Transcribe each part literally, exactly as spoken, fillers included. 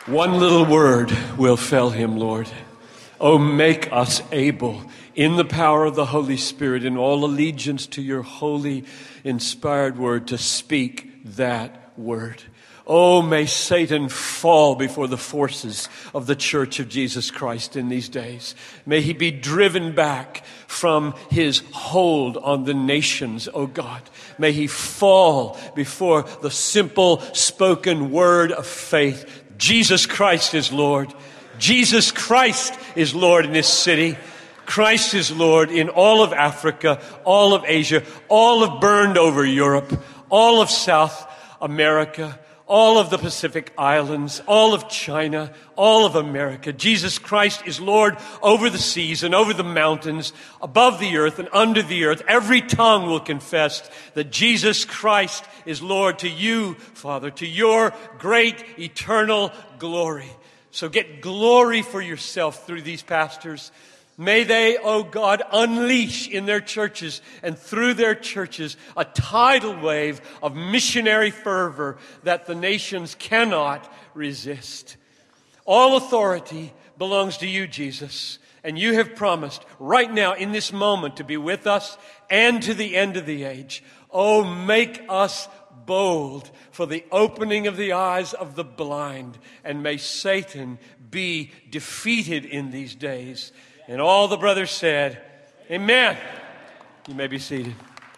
One little word will fell him, Lord. Oh, make us able, in the power of the Holy Spirit, in all allegiance to your holy, inspired word, to speak that word. Oh, may Satan fall before the forces of the Church of Jesus Christ in these days. May he be driven back from his hold on the nations, oh God. May he fall before the simple spoken word of faith. Jesus Christ is Lord. Jesus Christ is Lord in this city. Christ is Lord in all of Africa, all of Asia, all of burned over Europe, all of South America, all of the Pacific Islands, all of China, all of America. Jesus Christ is Lord over the seas and over the mountains, above the earth and under the earth. Every tongue will confess that Jesus Christ is Lord, to you, Father, to your great eternal glory. So get glory for yourself through these pastors. May they, oh God, unleash in their churches and through their churches a tidal wave of missionary fervor that the nations cannot resist. All authority belongs to you, Jesus, and you have promised right now in this moment to be with us and to the end of the age. Oh, make us bold for the opening of the eyes of the blind, and may Satan be defeated in these days. And all the brothers said, amen. You may be seated.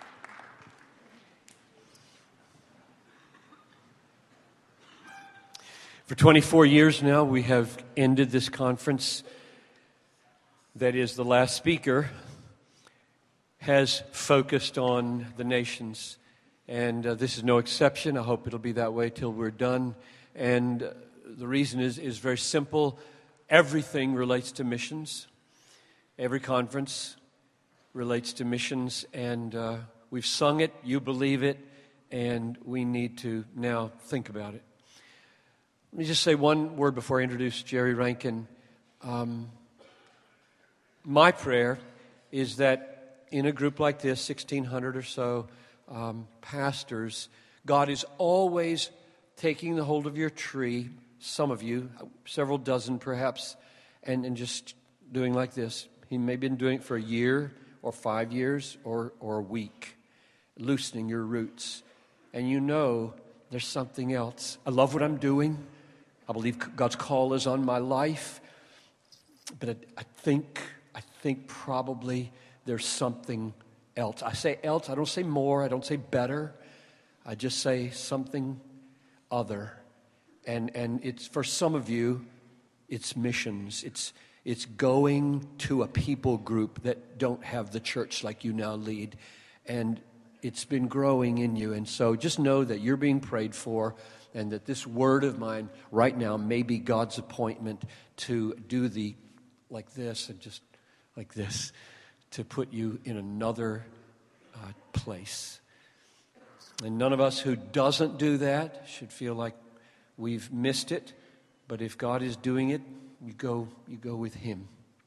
For twenty-four years now, we have ended this conference. That is, the last speaker has focused on the nations. And uh, this is no exception. I hope it'll be that way till we're done. And uh, the reason is, is very simple. Everything relates to missions. Every conference relates to missions, and uh, we've sung it, you believe it, and we need to now think about it. Let me just say one word before I introduce Jerry Rankin. Um, my prayer is that in a group like this, sixteen hundred or so um, pastors, God is always taking the hold of your tree, some of you, several dozen perhaps, and, and just doing like this. He may have been doing it for a year or five years or, or a week, loosening your roots. And you know there's something else. I love what I'm doing. I believe God's call is on my life. But I, I think, I think probably there's something else. I say else, I don't say more, I don't say better. I just say something other. And, and it's for some of you, it's missions. It's It's going to a people group that don't have the church like you now lead. And it's been growing in you. And so just know that you're being prayed for, and that this word of mine right now may be God's appointment to do the, like this, and just like this, to put you in another uh, place. And none of us who doesn't do that should feel like we've missed it. But if God is doing it, You go, you go with him.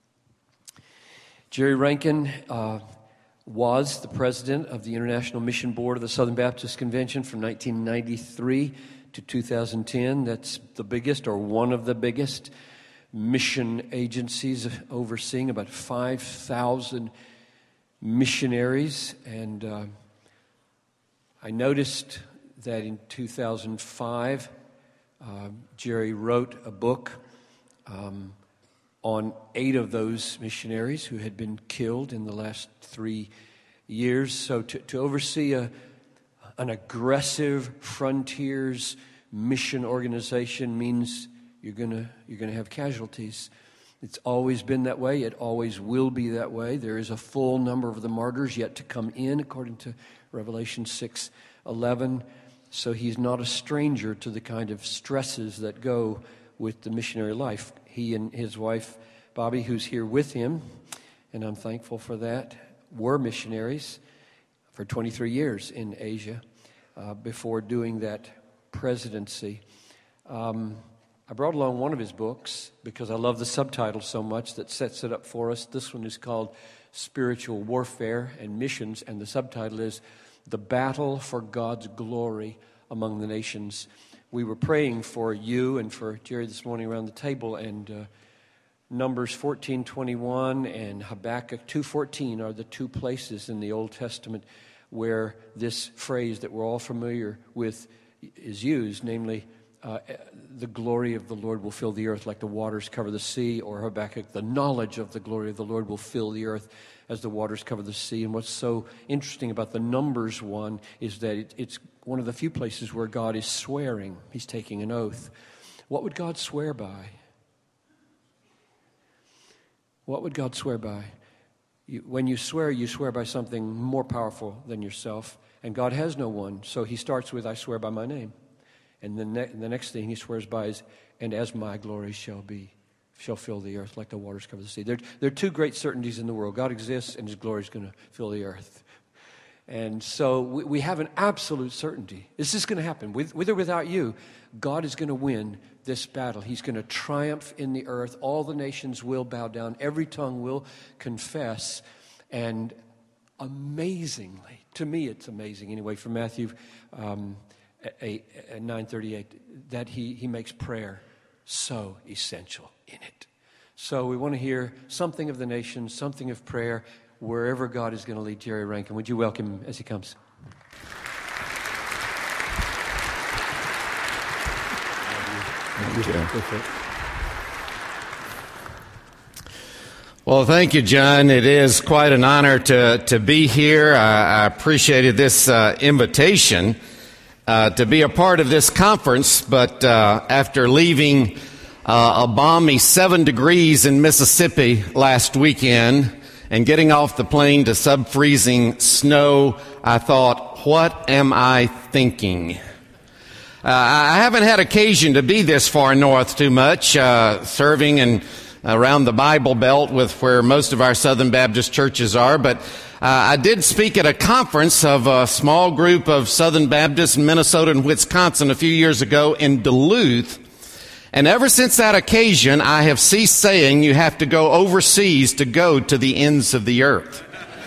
Jerry Rankin uh, was the president of the International Mission Board of the Southern Baptist Convention from nineteen ninety-three to two thousand ten. That's the biggest, or one of the biggest, mission agencies overseeing about five thousand missionaries. And uh, I noticed that in two thousand five, uh, Jerry wrote a book Um, on eight of those missionaries who had been killed in the last three years. So to, to oversee a, an aggressive frontiers mission organization means you're gonna you're gonna have casualties. It's always been that way. It always will be that way. There is a full number of the martyrs yet to come in, according to Revelation six eleven. So he's not a stranger to the kind of stresses that go with the missionary life. He and his wife, Bobby, who's here with him, and I'm thankful for that, were missionaries for twenty-three years in Asia uh, before doing that presidency. Um, I brought along one of his books because I love the subtitle so much that sets it up for us. This one is called Spiritual Warfare and Missions, and the subtitle is The Battle for God's Glory Among the Nations. we were praying for you and for Jerry this morning around the table, and uh, Numbers fourteen twenty-one and Habakkuk two fourteen are the two places in the Old Testament where this phrase that we're all familiar with is used, namely, uh, the glory of the Lord will fill the earth like the waters cover the sea, or Habakkuk, the knowledge of the glory of the Lord will fill the earth as the waters cover the sea. And what's so interesting about the Numbers one is that it, it's one of the few places where God is swearing. He's taking an oath. What would God swear by? What would God swear by? You, when you swear, you swear by something more powerful than yourself, and God has no one. So he starts with, I swear by my name. And the, ne- the next thing he swears by is, and as my glory shall be, shall fill the earth like the waters cover the sea. There, there are two great certainties in the world. God exists, and his glory is going to fill the earth. And so we, we have an absolute certainty. This is going to happen. With, with or without you, God is going to win this battle. He's going to triumph in the earth. All the nations will bow down. Every tongue will confess. And amazingly, to me it's amazing anyway, from Matthew um, nine thirty-eight, that he, he makes prayer so essential in it. So we want to hear something of the nations, something of prayer, wherever God is going to lead Jerry Rankin. Would you welcome him as he comes? Thank you. Well, thank you, John. It is quite an honor to, to be here. I, I appreciated this uh, invitation uh, to be a part of this conference, but uh, after leaving uh, a balmy seven degrees in Mississippi last weekend and getting off the plane to sub-freezing snow, I thought, what am I thinking? Uh, I haven't had occasion to be this far north too much, uh, serving and around the Bible Belt with where most of our Southern Baptist churches are, but uh, I did speak at a conference of a small group of Southern Baptists in Minnesota and Wisconsin a few years ago in Duluth, and ever since that occasion, I have ceased saying you have to go overseas to go to the ends of the earth.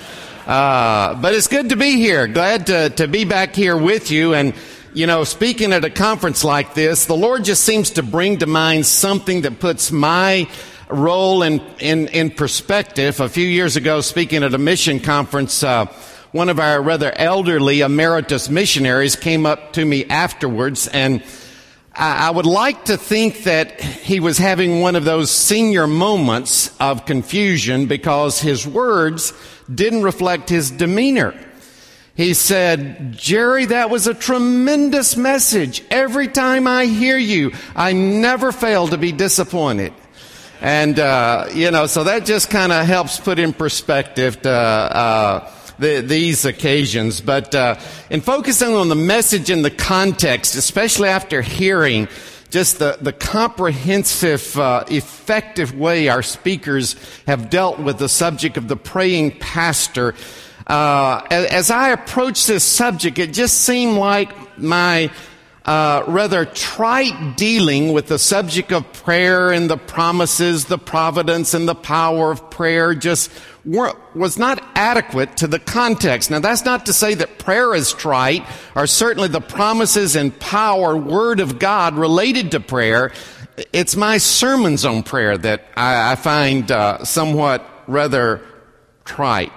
Uh, but it's good to be here. Glad to, to be back here with you. And you know, speaking at a conference like this, the Lord just seems to bring to mind something that puts my role in, in, in perspective. A few years ago, speaking at a mission conference, uh, one of our rather elderly emeritus missionaries came up to me afterwards, and I, I would like to think that he was having one of those senior moments of confusion because his words didn't reflect his demeanor. He said, Jerry, that was a tremendous message. Every time I hear you, I never fail to be disappointed. And, uh, you know, so that just kind of helps put in perspective to, uh, the, these occasions. But uh, in focusing on the message and the context, especially after hearing just the, the comprehensive, uh, effective way our speakers have dealt with the subject of the praying pastor, Uh, as I approach this subject, it just seemed like my uh, rather trite dealing with the subject of prayer and the promises, the providence, and the power of prayer just were, was not adequate to the context. Now, that's not to say that prayer is trite, or certainly the promises and power, Word of God related to prayer. It's my sermons on prayer that I, I find uh, somewhat rather trite.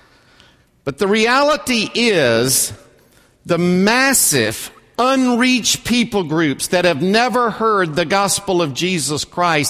But the reality is the massive, unreached people groups that have never heard the gospel of Jesus Christ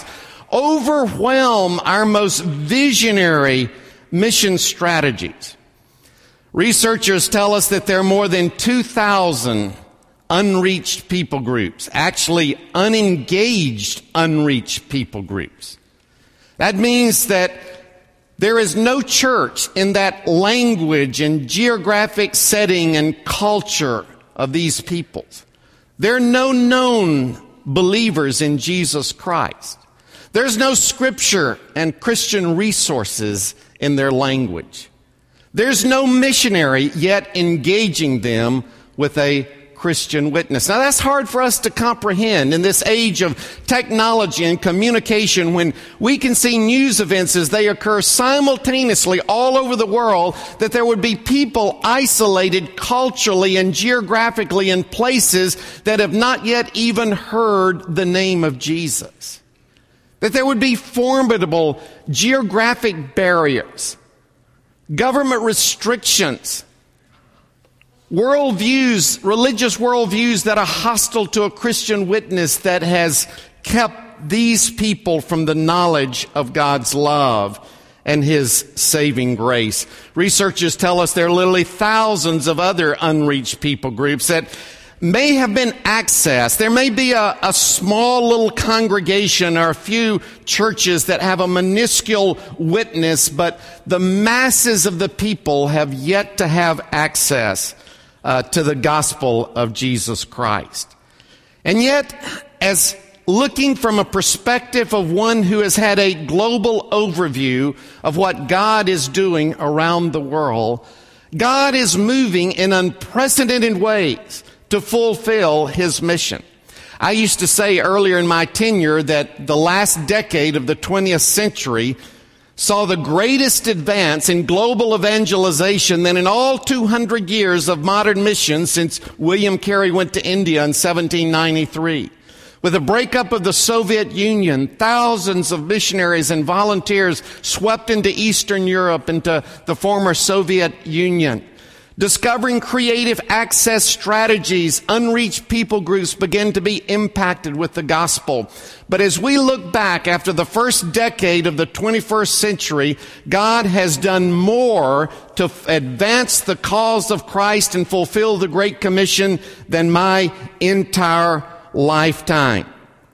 overwhelm our most visionary mission strategies. Researchers tell us that there are more than two thousand unreached people groups, actually unengaged, unreached people groups. That means that there is no church in that language and geographic setting and culture of these peoples. There are no known believers in Jesus Christ. There's no scripture and Christian resources in their language. There's no missionary yet engaging them with a Christian witness. Now that's hard for us to comprehend in this age of technology and communication, when we can see news events as they occur simultaneously all over the world, that there would be people isolated culturally and geographically in places that have not yet even heard the name of Jesus. That there would be formidable geographic barriers, government restrictions, worldviews, religious worldviews that are hostile to a Christian witness that has kept these people from the knowledge of God's love and His saving grace. Researchers tell us there are literally thousands of other unreached people groups that may have been accessed. There may be a, a small little congregation or a few churches that have a minuscule witness, but the masses of the people have yet to have access uh, to the gospel of Jesus Christ. And yet, as looking from a perspective of one who has had a global overview of what God is doing around the world, God is moving in unprecedented ways to fulfill His mission. I used to say earlier in my tenure that the last decade of the twentieth century saw the greatest advance in global evangelization than in all two hundred years of modern missions since William Carey went to India in seventeen ninety-three. With the breakup of the Soviet Union, thousands of missionaries and volunteers swept into Eastern Europe, into the former Soviet Union. Discovering creative access strategies, unreached people groups began to be impacted with the gospel. But as we look back after the first decade of the twenty-first century, God has done more to advance the cause of Christ and fulfill the Great Commission than my entire lifetime.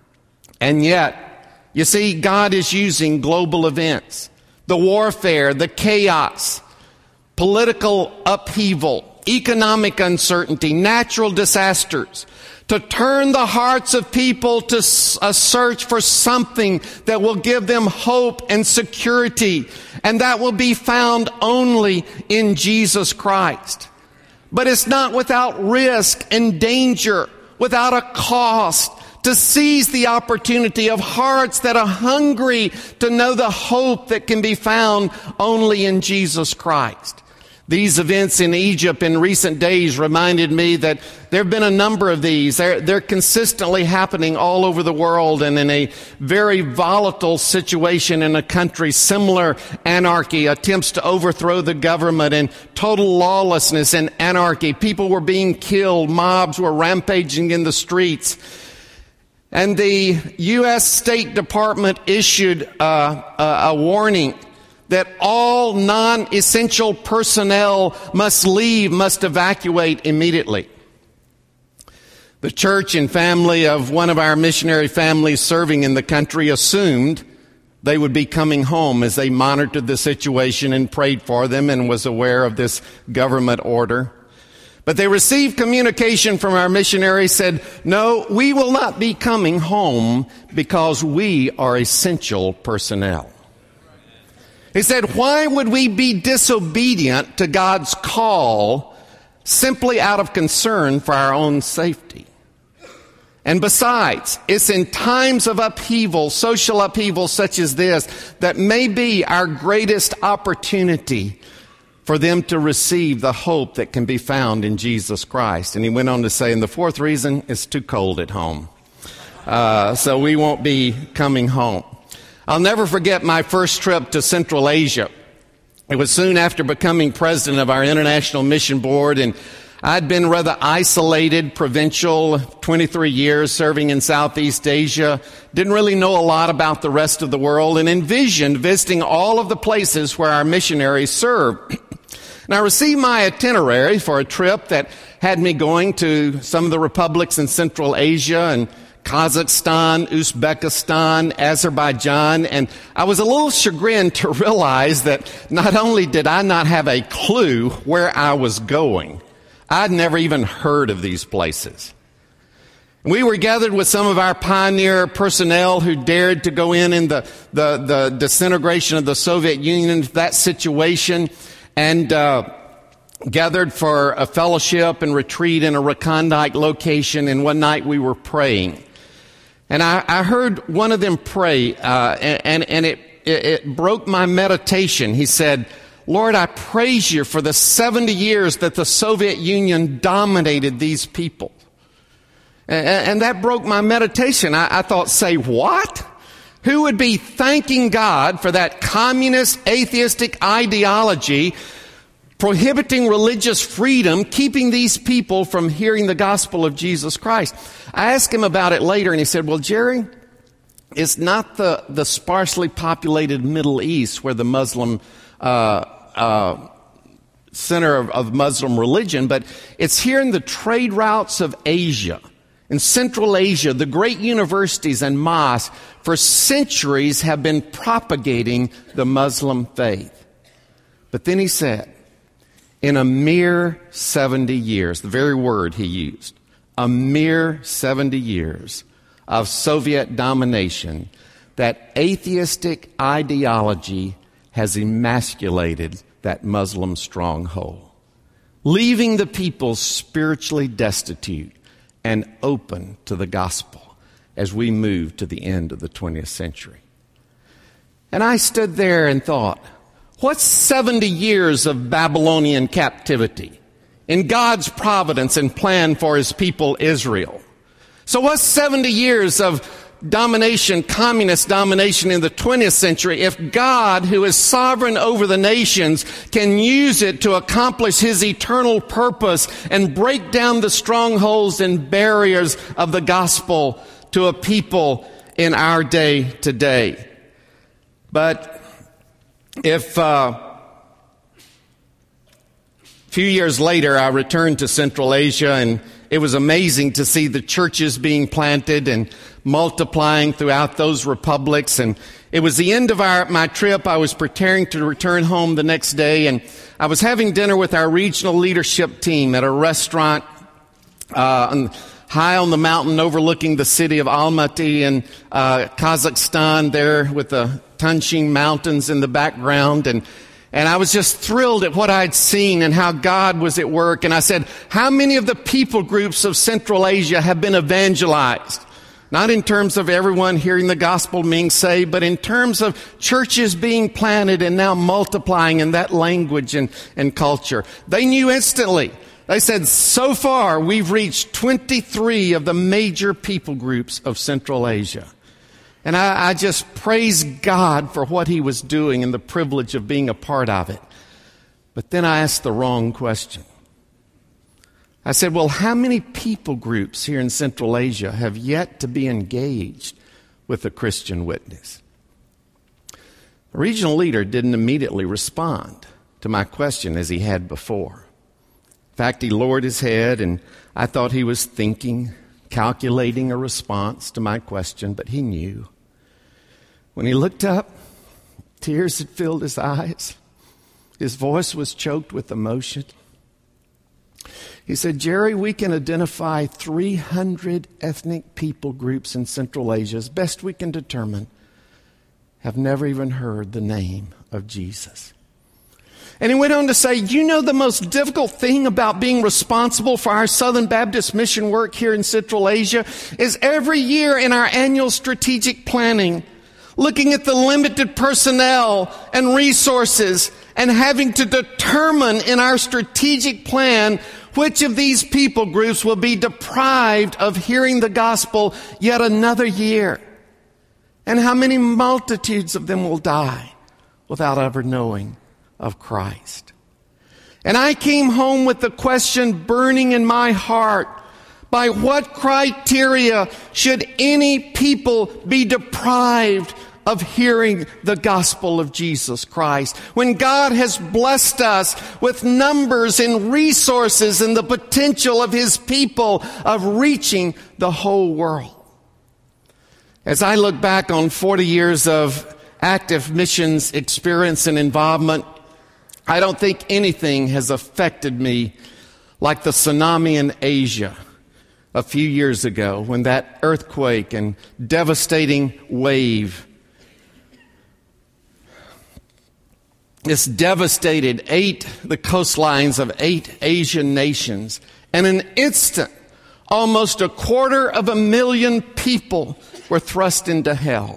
And yet, you see, God is using global events, the warfare, the chaos, political upheaval, economic uncertainty, natural disasters, to turn the hearts of people to a search for something that will give them hope and security, and that will be found only in Jesus Christ. But it's not without risk and danger, without a cost, to seize the opportunity of hearts that are hungry to know the hope that can be found only in Jesus Christ. These events in Egypt in recent days reminded me that there have been a number of these. They're, they're consistently happening all over the world, and in a very volatile situation in a country, similar anarchy, attempts to overthrow the government, and total lawlessness and anarchy. People were being killed. Mobs were rampaging in the streets. And the U S State Department issued uh, a, a warning that all non-essential personnel must leave, must evacuate immediately. The church and family of one of our missionary families serving in the country assumed they would be coming home as they monitored the situation and prayed for them and was aware of this government order. But they received communication from our missionary, said, no, we will not be coming home because we are essential personnel. He said, why would we be disobedient to God's call simply out of concern for our own safety? And besides, it's in times of upheaval, social upheaval such as this, that may be our greatest opportunity for them to receive the hope that can be found in Jesus Christ. And he went on to say, and the fourth reason, it's too cold at home. Uh, so we won't be coming home. I'll never forget my first trip to Central Asia. It was soon after becoming president of our International Mission Board, and I'd been rather isolated, provincial, twenty-three years serving in Southeast Asia, didn't really know a lot about the rest of the world, and envisioned visiting all of the places where our missionaries served. And I received my itinerary for a trip that had me going to some of the republics in Central Asia and Kazakhstan, Uzbekistan, Azerbaijan, and I was a little chagrined to realize that not only did I not have a clue where I was going, I'd never even heard of these places. We were gathered with some of our pioneer personnel who dared to go in in the, the, the disintegration of the Soviet Union into that situation, and uh, gathered for a fellowship and retreat in a recondite location, and one night we were praying. And I, I heard one of them pray, uh, and, and it, it, it broke my meditation. He said, Lord, I praise you for the seventy years that the Soviet Union dominated these people. And, and that broke my meditation. I, I thought, say what? Who would be thanking God for that communist, atheistic ideology prohibiting religious freedom, keeping these people from hearing the gospel of Jesus Christ? I asked him about it later, and he said, well, Jerry, it's not the, the sparsely populated Middle East where the Muslim uh, uh, center of, of Muslim religion, but it's here in the trade routes of Asia. In Central Asia, the great universities and mosques for centuries have been propagating the Muslim faith. But then he said, in a mere seventy years, the very word he used, a mere seventy years of Soviet domination, that atheistic ideology has emasculated that Muslim stronghold, leaving the people spiritually destitute and open to the gospel as we move to the end of the twentieth century. And I stood there and thought, what's seventy years of Babylonian captivity in God's providence and plan for his people Israel? So what's seventy years of domination, communist domination in the twentieth century, if God, who is sovereign over the nations, can use it to accomplish his eternal purpose and break down the strongholds and barriers of the gospel to a people in our day today? But if uh, a few years later I returned to Central Asia, and it was amazing to see the churches being planted and multiplying throughout those republics. And it was the end of our my trip. I was preparing to return home the next day, and I was having dinner with our regional leadership team at a restaurant uh, on, high on the mountain overlooking the city of Almaty in uh, Kazakhstan, there with the Tanshin Mountains in the background. And And I was just thrilled at what I'd seen and how God was at work. And I said, how many of the people groups of Central Asia have been evangelized? Not in terms of everyone hearing the gospel being saved, but in terms of churches being planted and now multiplying in that language and, and culture. They knew instantly. They said, so far we've reached twenty-three of the major people groups of Central Asia. And I, I just praise God for what he was doing and the privilege of being a part of it. But then I asked the wrong question. I said, well, how many people groups here in Central Asia have yet to be engaged with the Christian witness? The regional leader didn't immediately respond to my question as he had before. In fact, he lowered his head, and I thought he was thinking, calculating a response to my question, but he knew. When he looked up, tears had filled his eyes. His voice was choked with emotion. He said, Jerry, we can identify three hundred ethnic people groups in Central Asia, as best we can determine, have never even heard the name of Jesus. And he went on to say, you know the most difficult thing about being responsible for our Southern Baptist mission work here in Central Asia is every year in our annual strategic planning, looking at the limited personnel and resources and having to determine in our strategic plan which of these people groups will be deprived of hearing the gospel yet another year, and how many multitudes of them will die without ever knowing of Christ. And I came home with the question burning in my heart, by what criteria should any people be deprived of hearing the gospel of Jesus Christ, when God has blessed us with numbers and resources and the potential of his people of reaching the whole world? As I look back on forty years of active missions experience and involvement, I don't think anything has affected me like the tsunami in Asia a few years ago, when that earthquake and devastating wave This devastated eight the coastlines of eight Asian nations. And in an instant, almost a quarter of a million people were thrust into hell.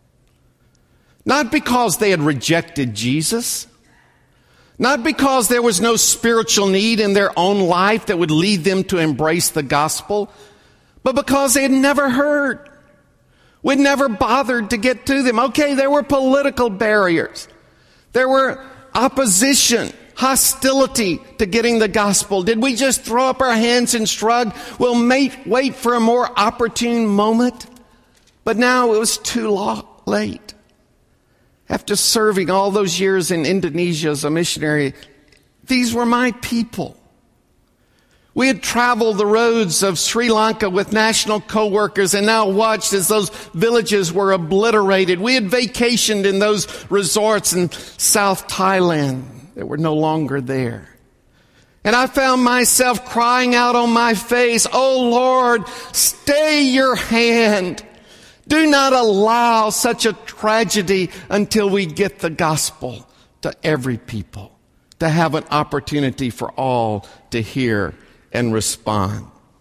Not because they had rejected Jesus, not because there was no spiritual need in their own life that would lead them to embrace the gospel, but because they had never heard. We'd never bothered to get to them. Okay, there were political barriers. There were opposition, hostility to getting the gospel. Did we just throw up our hands and shrug? We'll mate, wait for a more opportune moment. But now it was too lo- late. After serving all those years in Indonesia as a missionary, these were my people. We had traveled the roads of Sri Lanka with national co-workers and now watched as those villages were obliterated. We had vacationed in those resorts in South Thailand that were no longer there. And I found myself crying out on my face, "Oh Lord, stay your hand. Do not allow such a tragedy until we get the gospel to every people, to have an opportunity for all to hear and respond."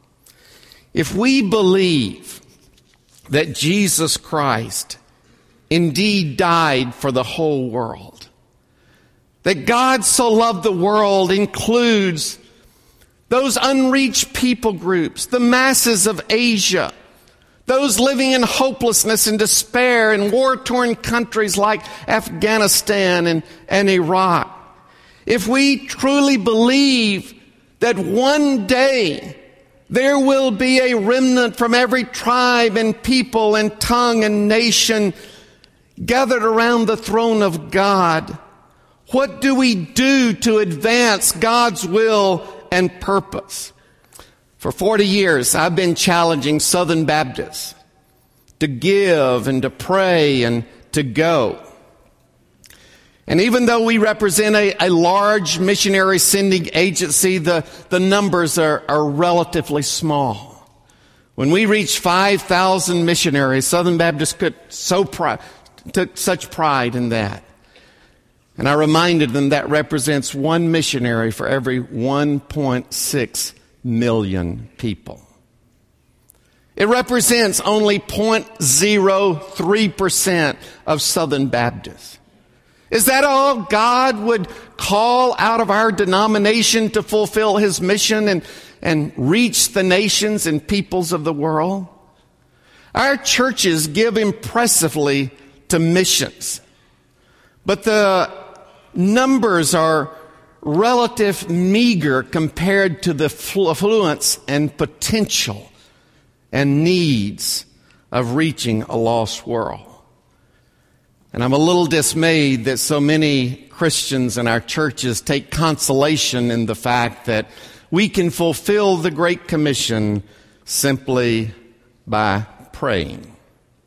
If we believe that Jesus Christ indeed died for the whole world, that God so loved the world includes those unreached people groups, the masses of Asia, those living in hopelessness and despair in war-torn countries like Afghanistan and, and Iraq, if we truly believe that one day there will be a remnant from every tribe and people and tongue and nation gathered around the throne of God, what do we do to advance God's will and purpose? For forty years, I've been challenging Southern Baptists to give and to pray and to go. And even though we represent a, a large missionary sending agency, the, the numbers are, are relatively small. When we reached five thousand missionaries, Southern Baptists could so pri- took such pride in that. And I reminded them that represents one missionary for every one point six million people. It represents only zero point zero three percent of Southern Baptists. Is that all God would call out of our denomination to fulfill His mission and, and reach the nations and peoples of the world? Our churches give impressively to missions, but the numbers are relative meager compared to the affluence and potential and needs of reaching a lost world. And I'm a little dismayed that so many Christians in our churches take consolation in the fact that we can fulfill the Great Commission simply by praying.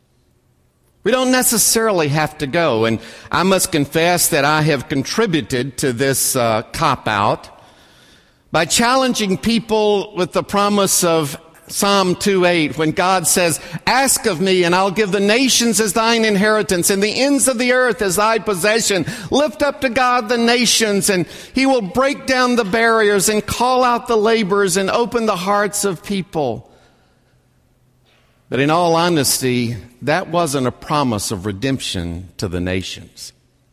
We don't necessarily have to go, and I must confess that I have contributed to this uh, cop-out by challenging people with the promise of Psalm two eight, when God says, "Ask of me, and I'll give the nations as thine inheritance, and the ends of the earth as thy possession. Lift up to God the nations, and He will break down the barriers and call out the laborers and open the hearts of people." But in all honesty, that wasn't a promise of redemption to the nations.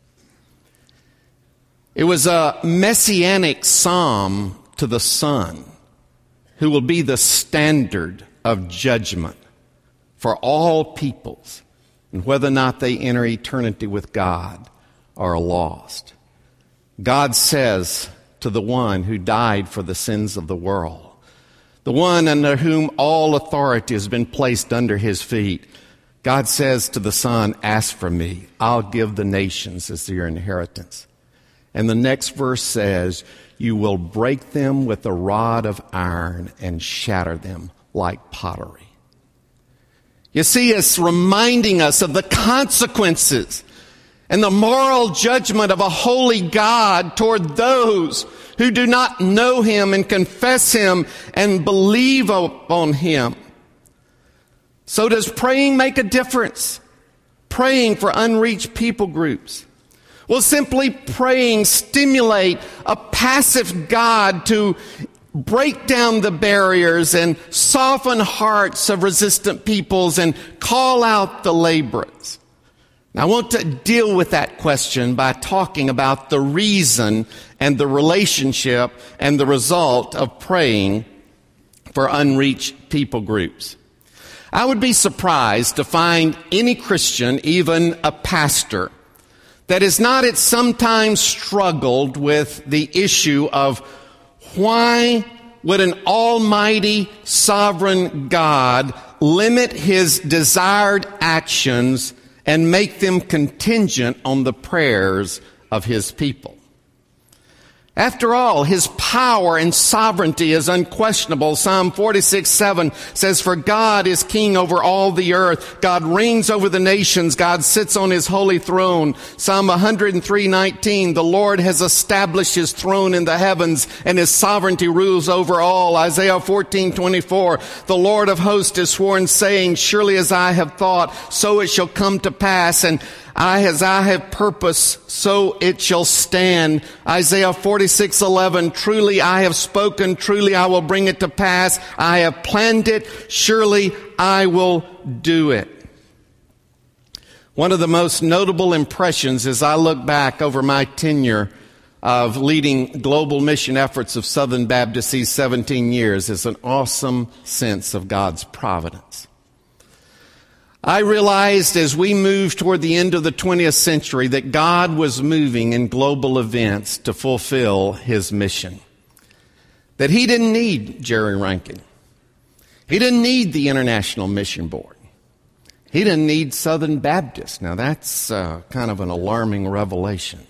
It was a messianic psalm to the Son, who will be the standard of judgment for all peoples, and whether or not they enter eternity with God or are lost. God says to the one who died for the sins of the world, the one under whom all authority has been placed under His feet, God says to the Son, "Ask from me, I'll give the nations as your inheritance." And the next verse says, "You will break them with a rod of iron and shatter them like pottery." You see, it's reminding us of the consequences and the moral judgment of a holy God toward those who do not know Him and confess Him and believe upon Him. So does praying make a difference? Praying for unreached people groups. Will simply praying stimulate a passive God to break down the barriers and soften hearts of resistant peoples and call out the laborers? Now, I want to deal with that question by talking about the reason and the relationship and the result of praying for unreached people groups. I would be surprised to find any Christian, even a pastor, that has not at some time struggled with the issue of why would an almighty sovereign God limit his desired actions and make them contingent on the prayers of his people? After all, his power and sovereignty is unquestionable. Psalm forty-six seven says, "For God is king over all the earth. God reigns over the nations. God sits on his holy throne." Psalm one hundred three nineteen, "The Lord has established his throne in the heavens, and his sovereignty rules over all." Isaiah fourteen twenty-four, "The Lord of hosts has sworn, saying, Surely as I have thought, so it shall come to pass, and I, as I have purposed, so it shall stand." Isaiah forty-six eleven, "Truly I have spoken, truly I will bring it to pass. I have planned it, surely I will do it." One of the most notable impressions as I look back over my tenure of leading global mission efforts of Southern Baptist these seventeen years is an awesome sense of God's providence. I realized as we moved toward the end of the twentieth century that God was moving in global events to fulfill his mission. That he didn't need Jerry Rankin. He didn't need the International Mission Board. He didn't need Southern Baptist. Now that's uh, kind of an alarming revelation.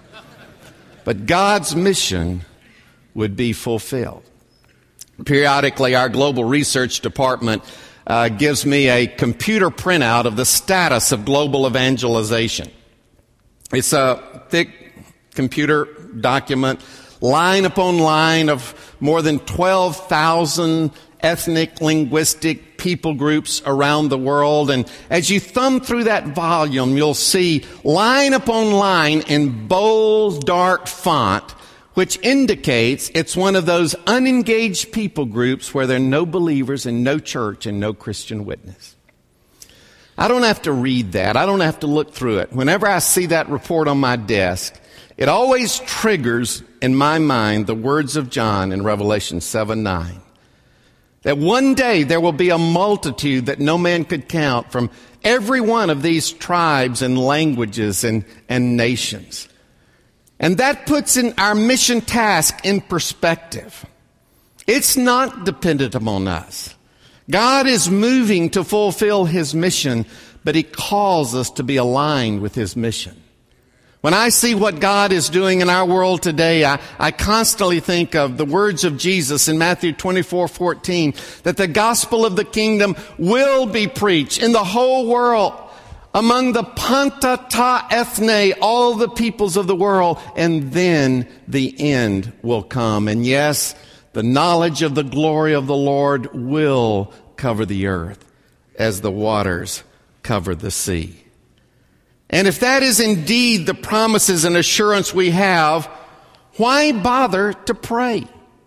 But God's mission would be fulfilled. Periodically, our global research department Uh, gives me a computer printout of the status of global evangelization. It's a thick computer document, line upon line of more than twelve thousand ethnic, linguistic people groups around the world. And as you thumb through that volume, you'll see line upon line in bold, dark font, which indicates it's one of those unengaged people groups where there are no believers and no church and no Christian witness. I don't have to read that. I don't have to look through it. Whenever I see that report on my desk, it always triggers in my mind the words of John in Revelation seven nine. That one day there will be a multitude that no man could count from every one of these tribes and languages and, and nations. And that puts in our mission task in perspective. It's not dependent upon us. God is moving to fulfill his mission, but he calls us to be aligned with his mission. When I see what God is doing in our world today, I, I constantly think of the words of Jesus in Matthew twenty-four fourteen, that the gospel of the kingdom will be preached in the whole world, among the panta ta ethne, all the peoples of the world, and then the end will come. And yes, the knowledge of the glory of the Lord will cover the earth as the waters cover the sea. And if that is indeed the promises and assurance we have, why bother to pray?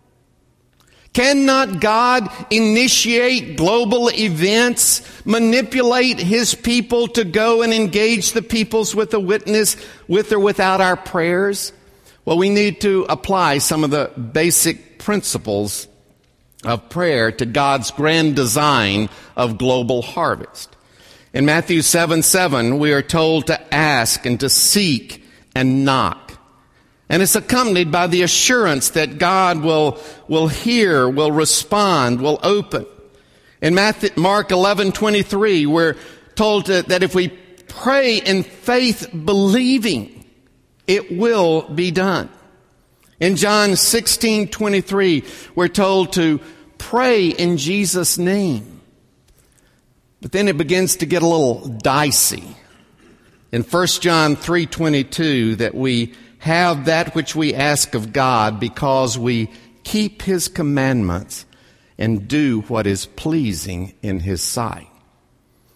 Cannot God initiate global events, manipulate his people to go and engage the peoples with a witness, with or without our prayers? Well, we need to apply some of the basic principles of prayer to God's grand design of global harvest. In Matthew seven seven, we are told to ask and to seek and knock. And it's accompanied by the assurance that God will, will hear, will respond, will open. In Matthew, Mark eleven twenty-three, we're told to, that if we pray in faith believing, it will be done. In John sixteen twenty-three, we're told to pray in Jesus' name. But then it begins to get a little dicey. In First John three twenty-two, that we have that which we ask of God because we keep his commandments and do what is pleasing in his sight.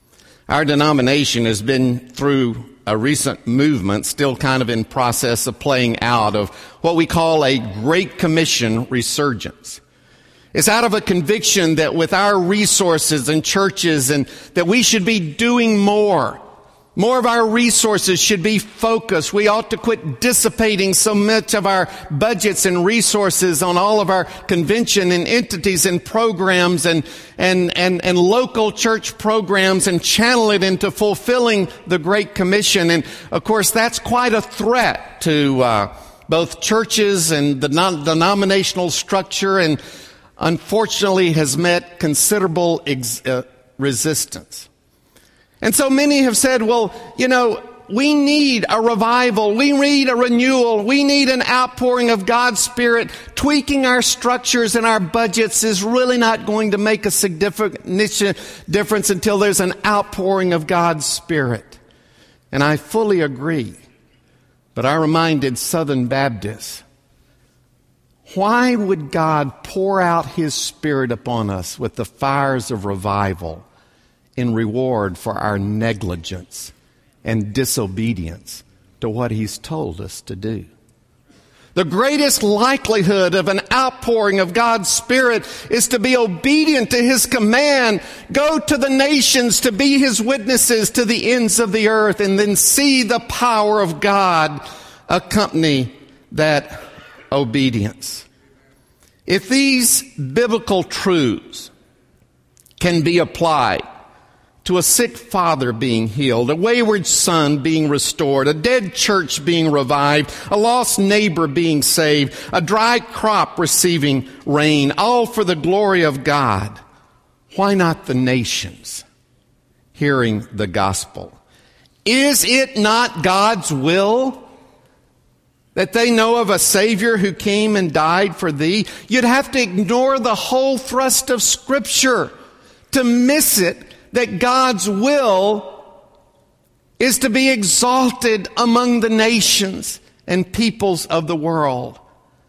Our denomination has been through a recent movement, still kind of in process of playing out, of what we call a Great Commission resurgence. It's out of a conviction that with our resources and churches, and that we should be doing more. More of our resources should be focused. We ought to quit dissipating so much of our budgets and resources on all of our convention and entities and programs and, and, and, and local church programs, and channel it into fulfilling the Great Commission. And of course, that's quite a threat to uh, both churches and the non- denominational structure, and unfortunately has met considerable ex- uh, resistance. And so many have said, well, you know, we need a revival. We need a renewal. We need an outpouring of God's Spirit. Tweaking our structures and our budgets is really not going to make a significant difference until there's an outpouring of God's Spirit. And I fully agree. But I reminded Southern Baptists, why would God pour out His Spirit upon us with the fires of revival in reward for our negligence and disobedience to what He's told us to do? The greatest likelihood of an outpouring of God's Spirit is to be obedient to His command. Go to the nations to be His witnesses to the ends of the earth, and then see the power of God accompany that obedience. If these biblical truths can be applied to a sick father being healed, a wayward son being restored, a dead church being revived, a lost neighbor being saved, a dry crop receiving rain, all for the glory of God, why not the nations hearing the gospel? Is it not God's will that they know of a Savior who came and died for thee? You'd have to ignore the whole thrust of Scripture to miss it, that God's will is to be exalted among the nations and peoples of the world.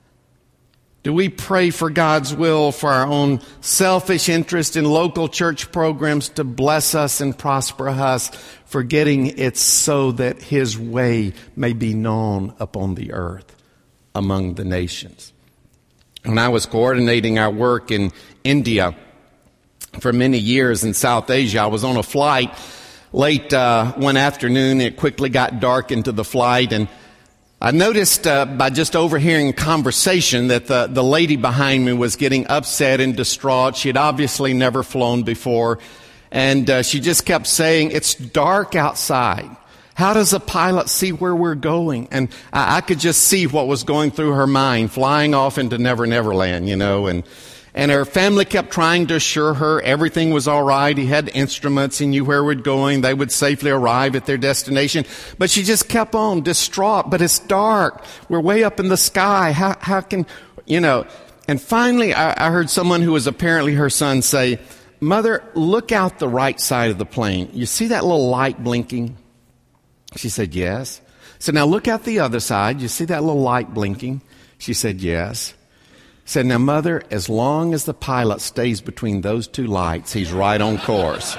Do we pray for God's will for our own selfish interest in local church programs to bless us and prosper us, forgetting it's so that His way may be known upon the earth among the nations? When I was coordinating our work in India for many years in South Asia, I was on a flight late uh, one afternoon. It quickly got dark into the flight, and I noticed uh, by just overhearing conversation that the, the lady behind me was getting upset and distraught. She had obviously never flown before, and uh, she just kept saying, "It's dark outside. How does a pilot see where we're going?" And I, I could just see what was going through her mind, flying off into Never Never Land, you know, and And her family kept trying to assure her everything was all right. He had instruments. He knew where we're going. They would safely arrive at their destination. But she just kept on distraught. But it's dark. We're way up in the sky. How, how can, you know. And finally, I, I heard someone who was apparently her son say, "Mother, look out the right side of the plane. You see that little light blinking?" She said, "Yes." So now look out the other side. You see that little light blinking? She said, "Yes." Said, "Now, Mother, as long as the pilot stays between those two lights, he's right on course."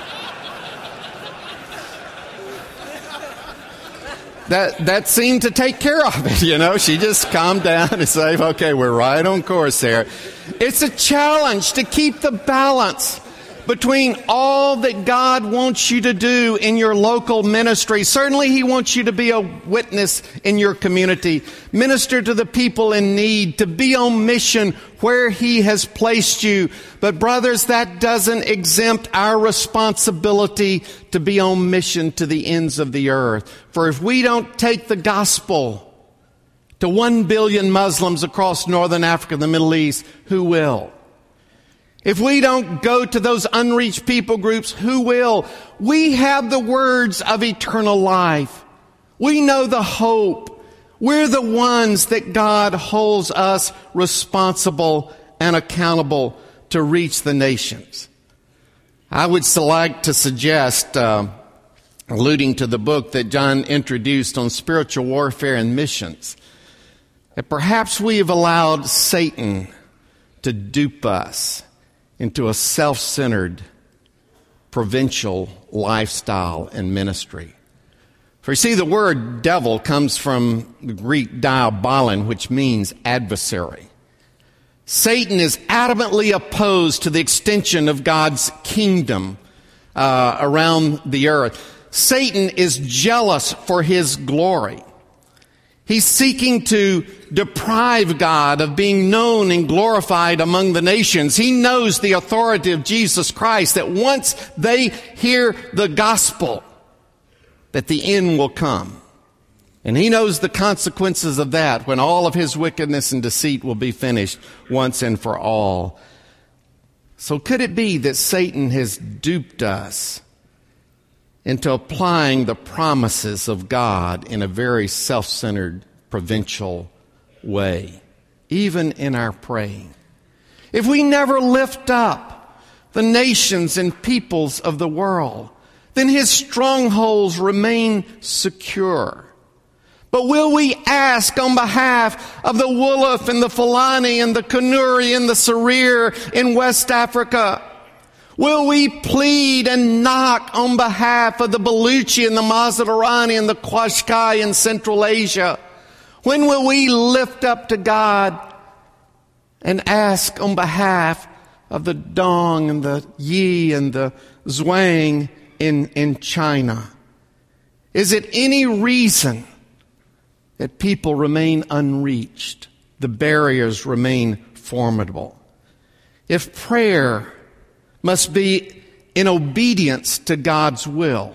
That that seemed to take care of it, you know. She just calmed down and said, "Okay, we're right on course there." It's a challenge to keep the balance between all that God wants you to do in your local ministry. Certainly He wants you to be a witness in your community, minister to the people in need, to be on mission where He has placed you. But brothers, that doesn't exempt our responsibility to be on mission to the ends of the earth. For if we don't take the gospel to one billion Muslims across northern Africa and the Middle East, who will? If we don't go to those unreached people groups, who will? We have the words of eternal life. We know the hope. We're the ones that God holds us responsible and accountable to reach the nations. I would like to suggest, uh, alluding to the book that John introduced on spiritual warfare and missions, that perhaps we have allowed Satan to dupe us into a self-centered provincial lifestyle and ministry. For you see, the word devil comes from the Greek diabolon, which means adversary. Satan is adamantly opposed to the extension of God's kingdom uh, around the earth. Satan is jealous for his glory. He's seeking to deprive God of being known and glorified among the nations. He knows the authority of Jesus Christ, that once they hear the gospel, that the end will come. And he knows the consequences of that when all of his wickedness and deceit will be finished once and for all. So could it be that Satan has duped us into applying the promises of God in a very self-centered, provincial way, even in our praying? If we never lift up the nations and peoples of the world, then his strongholds remain secure. But will we ask on behalf of the Wolof and the Fulani and the Kanuri and the Serer in West Africa? Will we plead and knock on behalf of the Baluchi and the Mazarani and the Qashqai in Central Asia? When will we lift up to God and ask on behalf of the Dong and the Yi and the Zhuang in, in China? Is it any reason that people remain unreached? The barriers remain formidable. If prayer must be in obedience to God's will,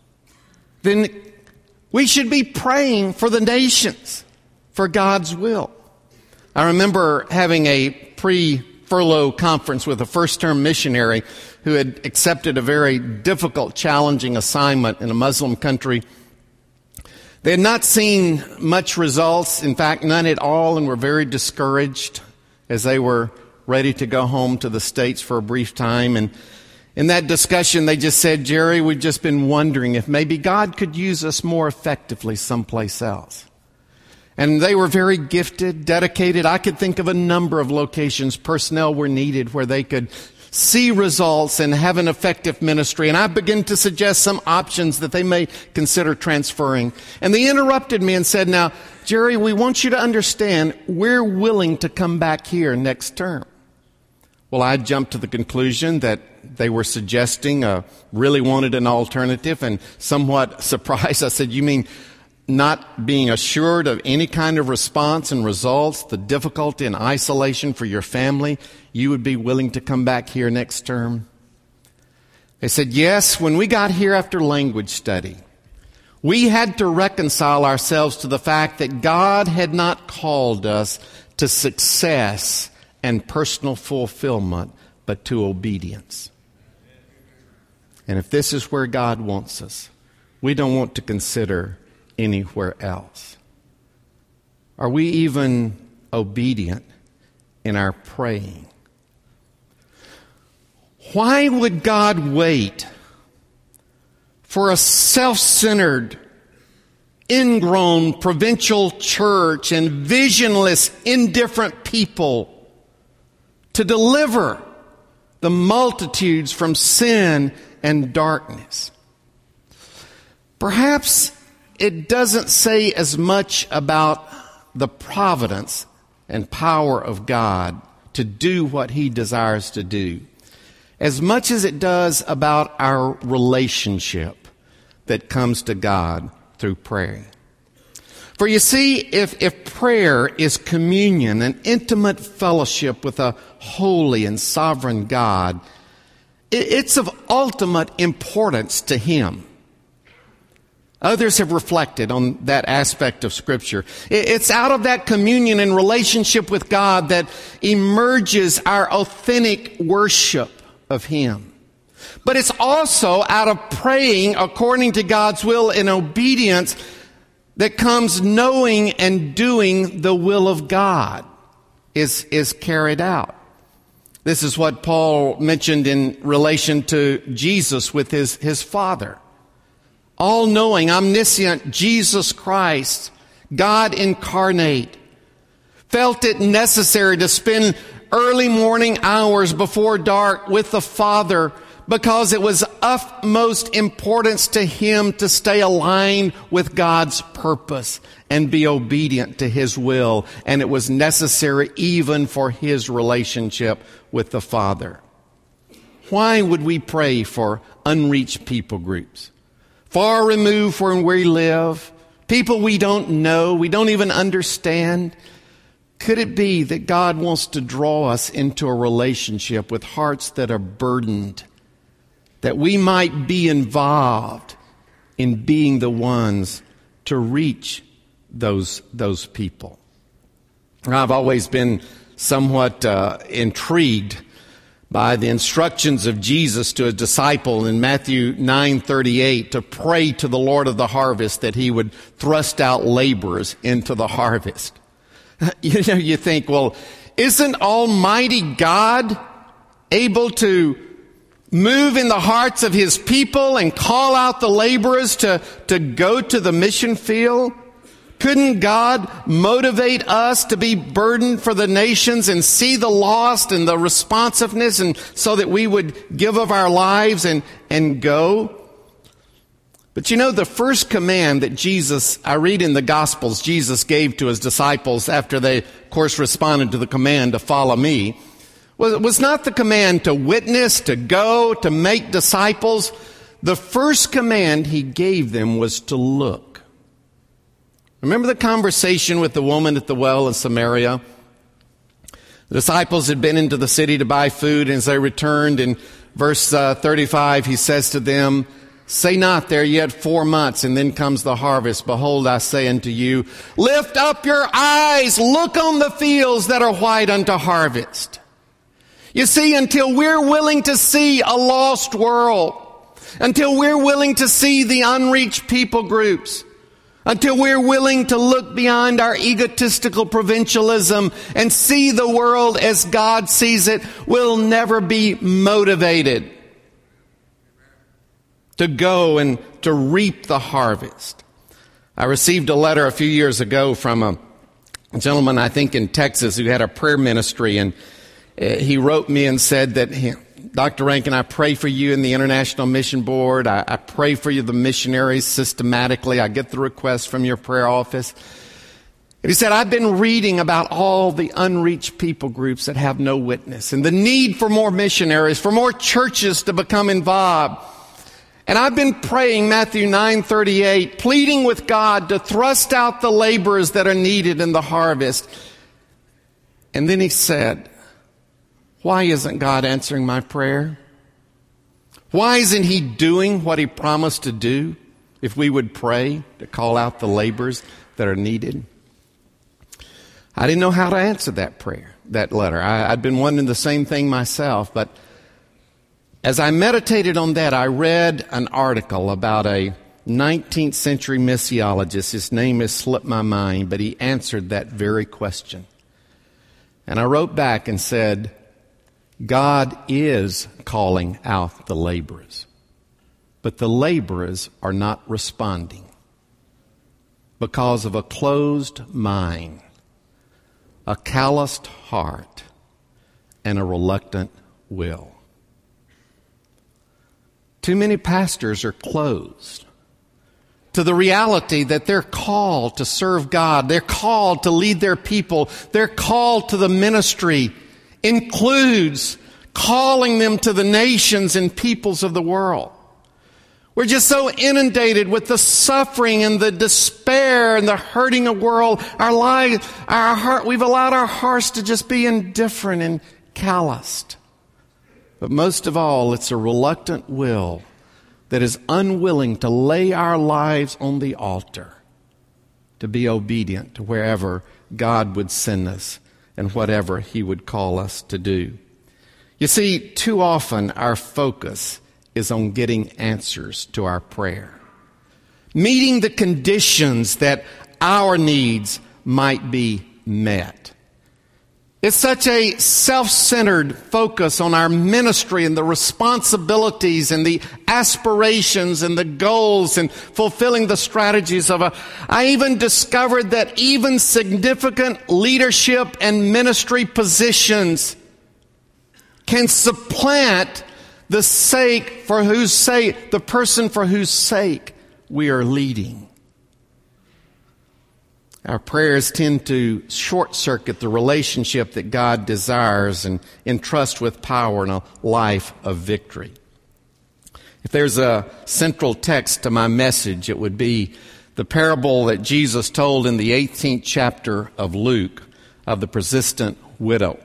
then we should be praying for the nations, for God's will. I remember having a pre-furlough conference with a first-term missionary who had accepted a very difficult, challenging assignment in a Muslim country. They had not seen much results, in fact, none at all, and were very discouraged as they were ready to go home to the States for a brief time. And in that discussion, they just said, Jerry, we've just been wondering if maybe God could use us more effectively someplace else. And they were very gifted, dedicated. I could think of a number of locations, personnel were needed where they could see results and have an effective ministry. And I began to suggest some options that they may consider transferring. And they interrupted me and said, now, Jerry, we want you to understand we're willing to come back here next term. Well, I jumped to the conclusion that they were suggesting, uh, really wanted an alternative, and somewhat surprised, I said, you mean not being assured of any kind of response and results, the difficulty and isolation for your family, you would be willing to come back here next term? They said, yes, when we got here after language study, we had to reconcile ourselves to the fact that God had not called us to success and personal fulfillment, but to obedience. And if this is where God wants us, we don't want to consider anywhere else. Are we even obedient in our praying? Why would God wait for a self-centered, ingrown provincial church and visionless, indifferent people to deliver the multitudes from sin and darkness? Perhaps it doesn't say as much about the providence and power of God to do what He desires to do, as much as it does about our relationship that comes to God through prayer. For you see, if, if prayer is communion, an intimate fellowship with a holy and sovereign God, it, it's of ultimate importance to Him. Others have reflected on that aspect of Scripture. It, it's out of that communion and relationship with God that emerges our authentic worship of Him. But it's also out of praying according to God's will in obedience that comes knowing and doing the will of God is, is carried out. This is what Paul mentioned in relation to Jesus with his, his Father. All-knowing, omniscient Jesus Christ, God incarnate, felt it necessary to spend early morning hours before dark with the Father, because it was of utmost importance to him to stay aligned with God's purpose and be obedient to his will. And it was necessary even for his relationship with the Father. Why would we pray for unreached people groups? Far removed from where we live, people we don't know, we don't even understand. Could it be that God wants to draw us into a relationship with hearts that are burdened, that we might be involved in being the ones to reach those, those people? I've always been somewhat uh, intrigued by the instructions of Jesus to his disciple in Matthew nine thirty-eight to pray to the Lord of the harvest that he would thrust out laborers into the harvest. You know, you think, well, isn't Almighty God able to move in the hearts of his people and call out the laborers to, to go to the mission field? Couldn't God motivate us to be burdened for the nations and see the lost and the responsiveness, and so that we would give of our lives and, and go? But you know, the first command that Jesus, I read in the Gospels, Jesus gave to his disciples after they, of course, responded to the command to follow me, was, was not the command to witness, to go, to make disciples. The first command he gave them was to look. Remember the conversation with the woman at the well in Samaria? The disciples had been into the city to buy food, and as they returned, in verse uh, thirty-five, he says to them, "Say not there yet four months, and then comes the harvest. Behold, I say unto you, lift up your eyes, look on the fields that are white unto harvest." You see, until we're willing to see a lost world, until we're willing to see the unreached people groups, until we're willing to look beyond our egotistical provincialism and see the world as God sees it, we'll never be motivated to go and to reap the harvest. I received a letter a few years ago from a gentleman, I think in Texas, who had a prayer ministry, and he wrote me and said that, he, Doctor Rankin, I pray for you and the International Mission Board. I, I pray for you, the missionaries, systematically. I get the requests from your prayer office. And he said, I've been reading about all the unreached people groups that have no witness, and the need for more missionaries, for more churches to become involved. And I've been praying Matthew nine thirty-eight, pleading with God to thrust out the laborers that are needed in the harvest. And then he said, why isn't God answering my prayer? Why isn't he doing what he promised to do if we would pray to call out the laborers that are needed? I didn't know how to answer that prayer, that letter. I, I'd been wondering the same thing myself, but as I meditated on that, I read an article about a nineteenth century missiologist. His name has slipped my mind, but he answered that very question. And I wrote back and said, God is calling out the laborers, but the laborers are not responding because of a closed mind, a calloused heart, and a reluctant will. Too many pastors are closed to the reality that they're called to serve God. They're called to lead their people. They're called to the ministry. Includes calling them to the nations and peoples of the world. We're just so inundated with the suffering and the despair and the hurting of the world. Our lives, our heart, we've allowed our hearts to just be indifferent and calloused. But most of all, it's a reluctant will that is unwilling to lay our lives on the altar, to be obedient to wherever God would send us and whatever he would call us to do. You see, too often our focus is on getting answers to our prayer, meeting the conditions that our needs might be met. It's such a self-centered focus on our ministry and the responsibilities and the aspirations and the goals and fulfilling the strategies of a... I even discovered that even significant leadership and ministry positions can supplant the sake for whose sake, the person for whose sake we are leading. Our prayers tend to short-circuit the relationship that God desires and entrust with power and a life of victory. If there's a central text to my message, it would be the parable that Jesus told in the eighteenth chapter of Luke of the persistent widow.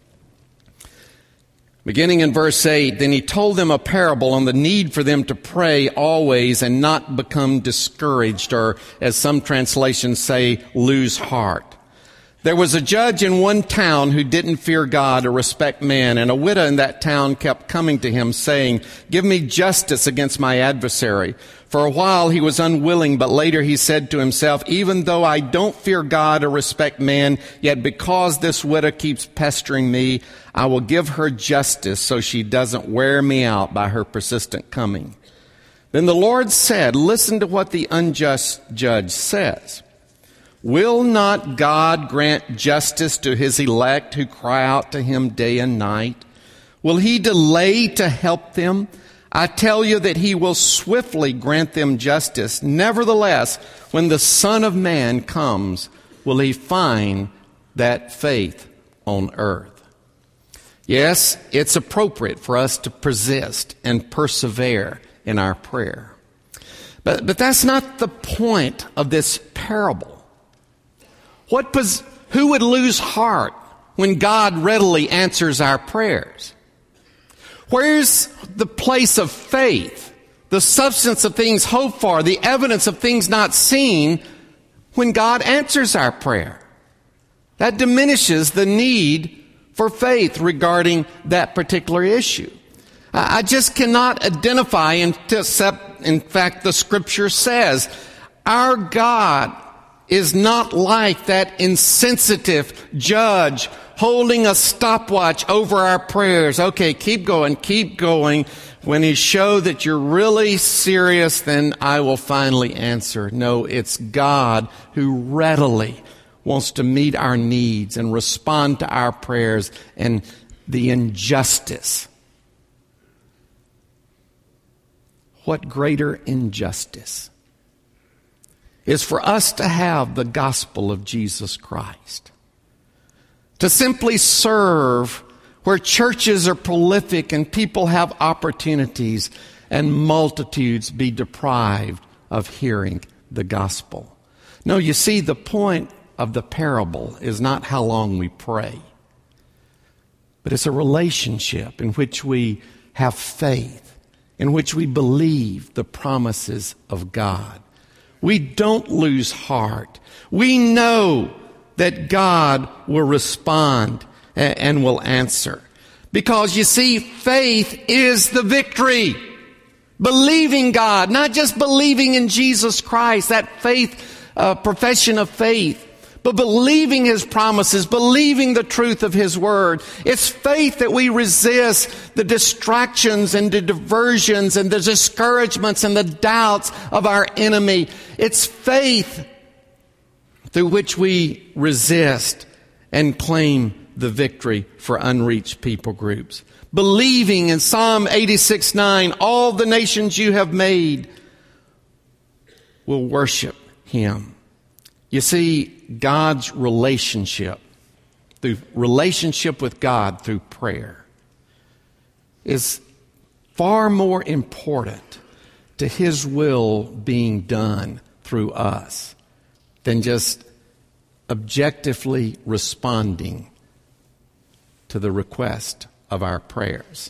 Beginning in verse eight, then he told them a parable on the need for them to pray always and not become discouraged, or as some translations say, lose heart. There was a judge in one town who didn't fear God or respect man, and a widow in that town kept coming to him saying, give me justice against my adversary. For a while he was unwilling, but later he said to himself, even though I don't fear God or respect man, yet because this widow keeps pestering me, I will give her justice so she doesn't wear me out by her persistent coming. Then the Lord said, listen to what the unjust judge says. Will not God grant justice to his elect who cry out to him day and night? Will he delay to help them? I tell you that he will swiftly grant them justice. Nevertheless, when the Son of Man comes, will he find that faith on earth? Yes, it's appropriate for us to persist and persevere in our prayer. But, but that's not the point of this parable. What pos- who would lose heart when God readily answers our prayers? Where's the place of faith, the substance of things hoped for, the evidence of things not seen when God answers our prayer? That diminishes the need for faith regarding that particular issue. I just cannot identify, except, in fact, the Scripture says, our God is not like that insensitive judge holding a stopwatch over our prayers. Okay, keep going, keep going. When he shows that you're really serious, then I will finally answer. No, it's God who readily wants to meet our needs and respond to our prayers and the injustice. What greater injustice is for us to have the gospel of Jesus Christ, to simply serve where churches are prolific and people have opportunities and multitudes be deprived of hearing the gospel. No, you see, the point of the parable is not how long we pray, but it's a relationship in which we have faith, in which we believe the promises of God. We don't lose heart. We know that God will respond and will answer. Because you see, faith is the victory. Believing God, not just believing in Jesus Christ, that faith, uh, profession of faith, but believing His promises, believing the truth of His Word. It's faith that we resist the distractions and the diversions and the discouragements and the doubts of our enemy. It's faith through which we resist and claim the victory for unreached people groups. Believing in Psalm eighty-six nine, all the nations you have made will worship Him. You see, God's relationship, through relationship with God through prayer, is far more important to His will being done through us than just objectively responding to the request of our prayers.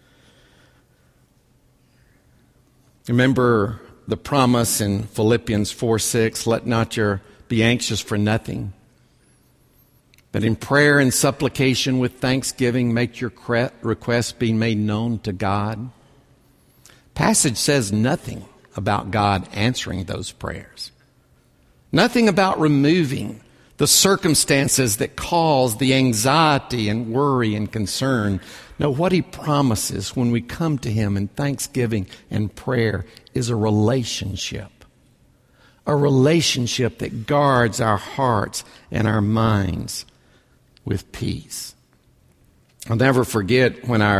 Remember the promise in Philippians four six, let not your be anxious for nothing, but in prayer and supplication with thanksgiving, make your requests be made known to God. Passage says nothing about God answering those prayers. Nothing about removing the circumstances that cause the anxiety and worry and concern. No, what He promises when we come to Him in thanksgiving and prayer is a relationship. A relationship that guards our hearts and our minds with peace. I'll never forget when our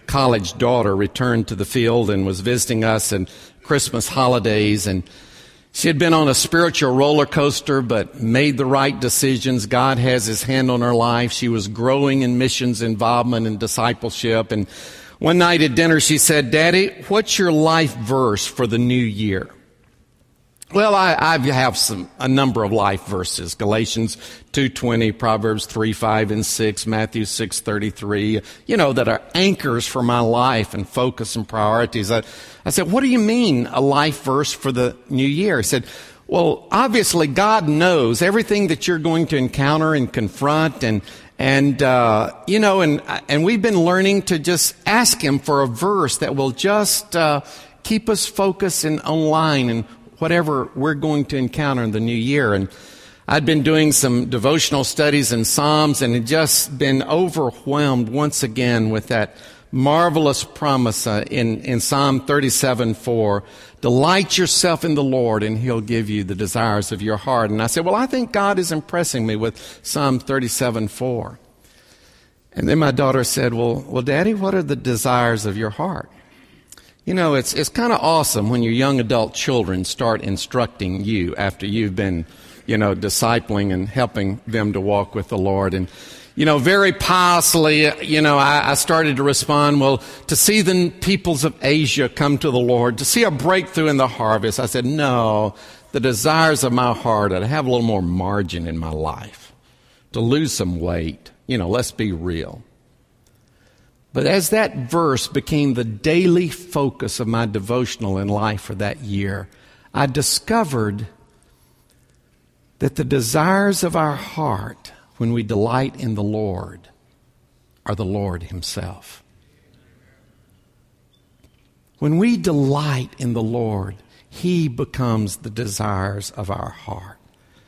college daughter returned to the field and was visiting us in Christmas holidays, and she had been on a spiritual roller coaster but made the right decisions. God has His hand on her life. She was growing in missions involvement and discipleship. And one night at dinner she said, "Daddy, what's your life verse for the new year?" Well, I, I have some a number of life verses: Galatians two twenty, Proverbs three five and six, Matthew six thirty-three. You know, that are anchors for my life and focus and priorities. I, I said, "What do you mean a life verse for the new year?" He said, "Well, obviously God knows everything that you're going to encounter and confront, and and uh, you know, and and we've been learning to just ask Him for a verse that will just uh, keep us focused and online and whatever we're going to encounter in the new year." And I'd been doing some devotional studies in Psalms and had just been overwhelmed once again with that marvelous promise uh, in, in Psalm thirty-seven four. "Delight yourself in the Lord and He'll give you the desires of your heart." And I said, well, I think God is impressing me with Psalm thirty-seven four. And then my daughter said, well, well, Daddy, what are the desires of your heart? You know, it's it's kind of awesome when your young adult children start instructing you after you've been, you know, discipling and helping them to walk with the Lord. And, you know, very piously, you know, I, I started to respond, well, to see the peoples of Asia come to the Lord, to see a breakthrough in the harvest. I said, no, the desires of my heart are to have a little more margin in my life, to lose some weight. You know, let's be real. But as that verse became the daily focus of my devotional in life for that year, I discovered that the desires of our heart when we delight in the Lord are the Lord Himself. When we delight in the Lord, He becomes the desires of our heart.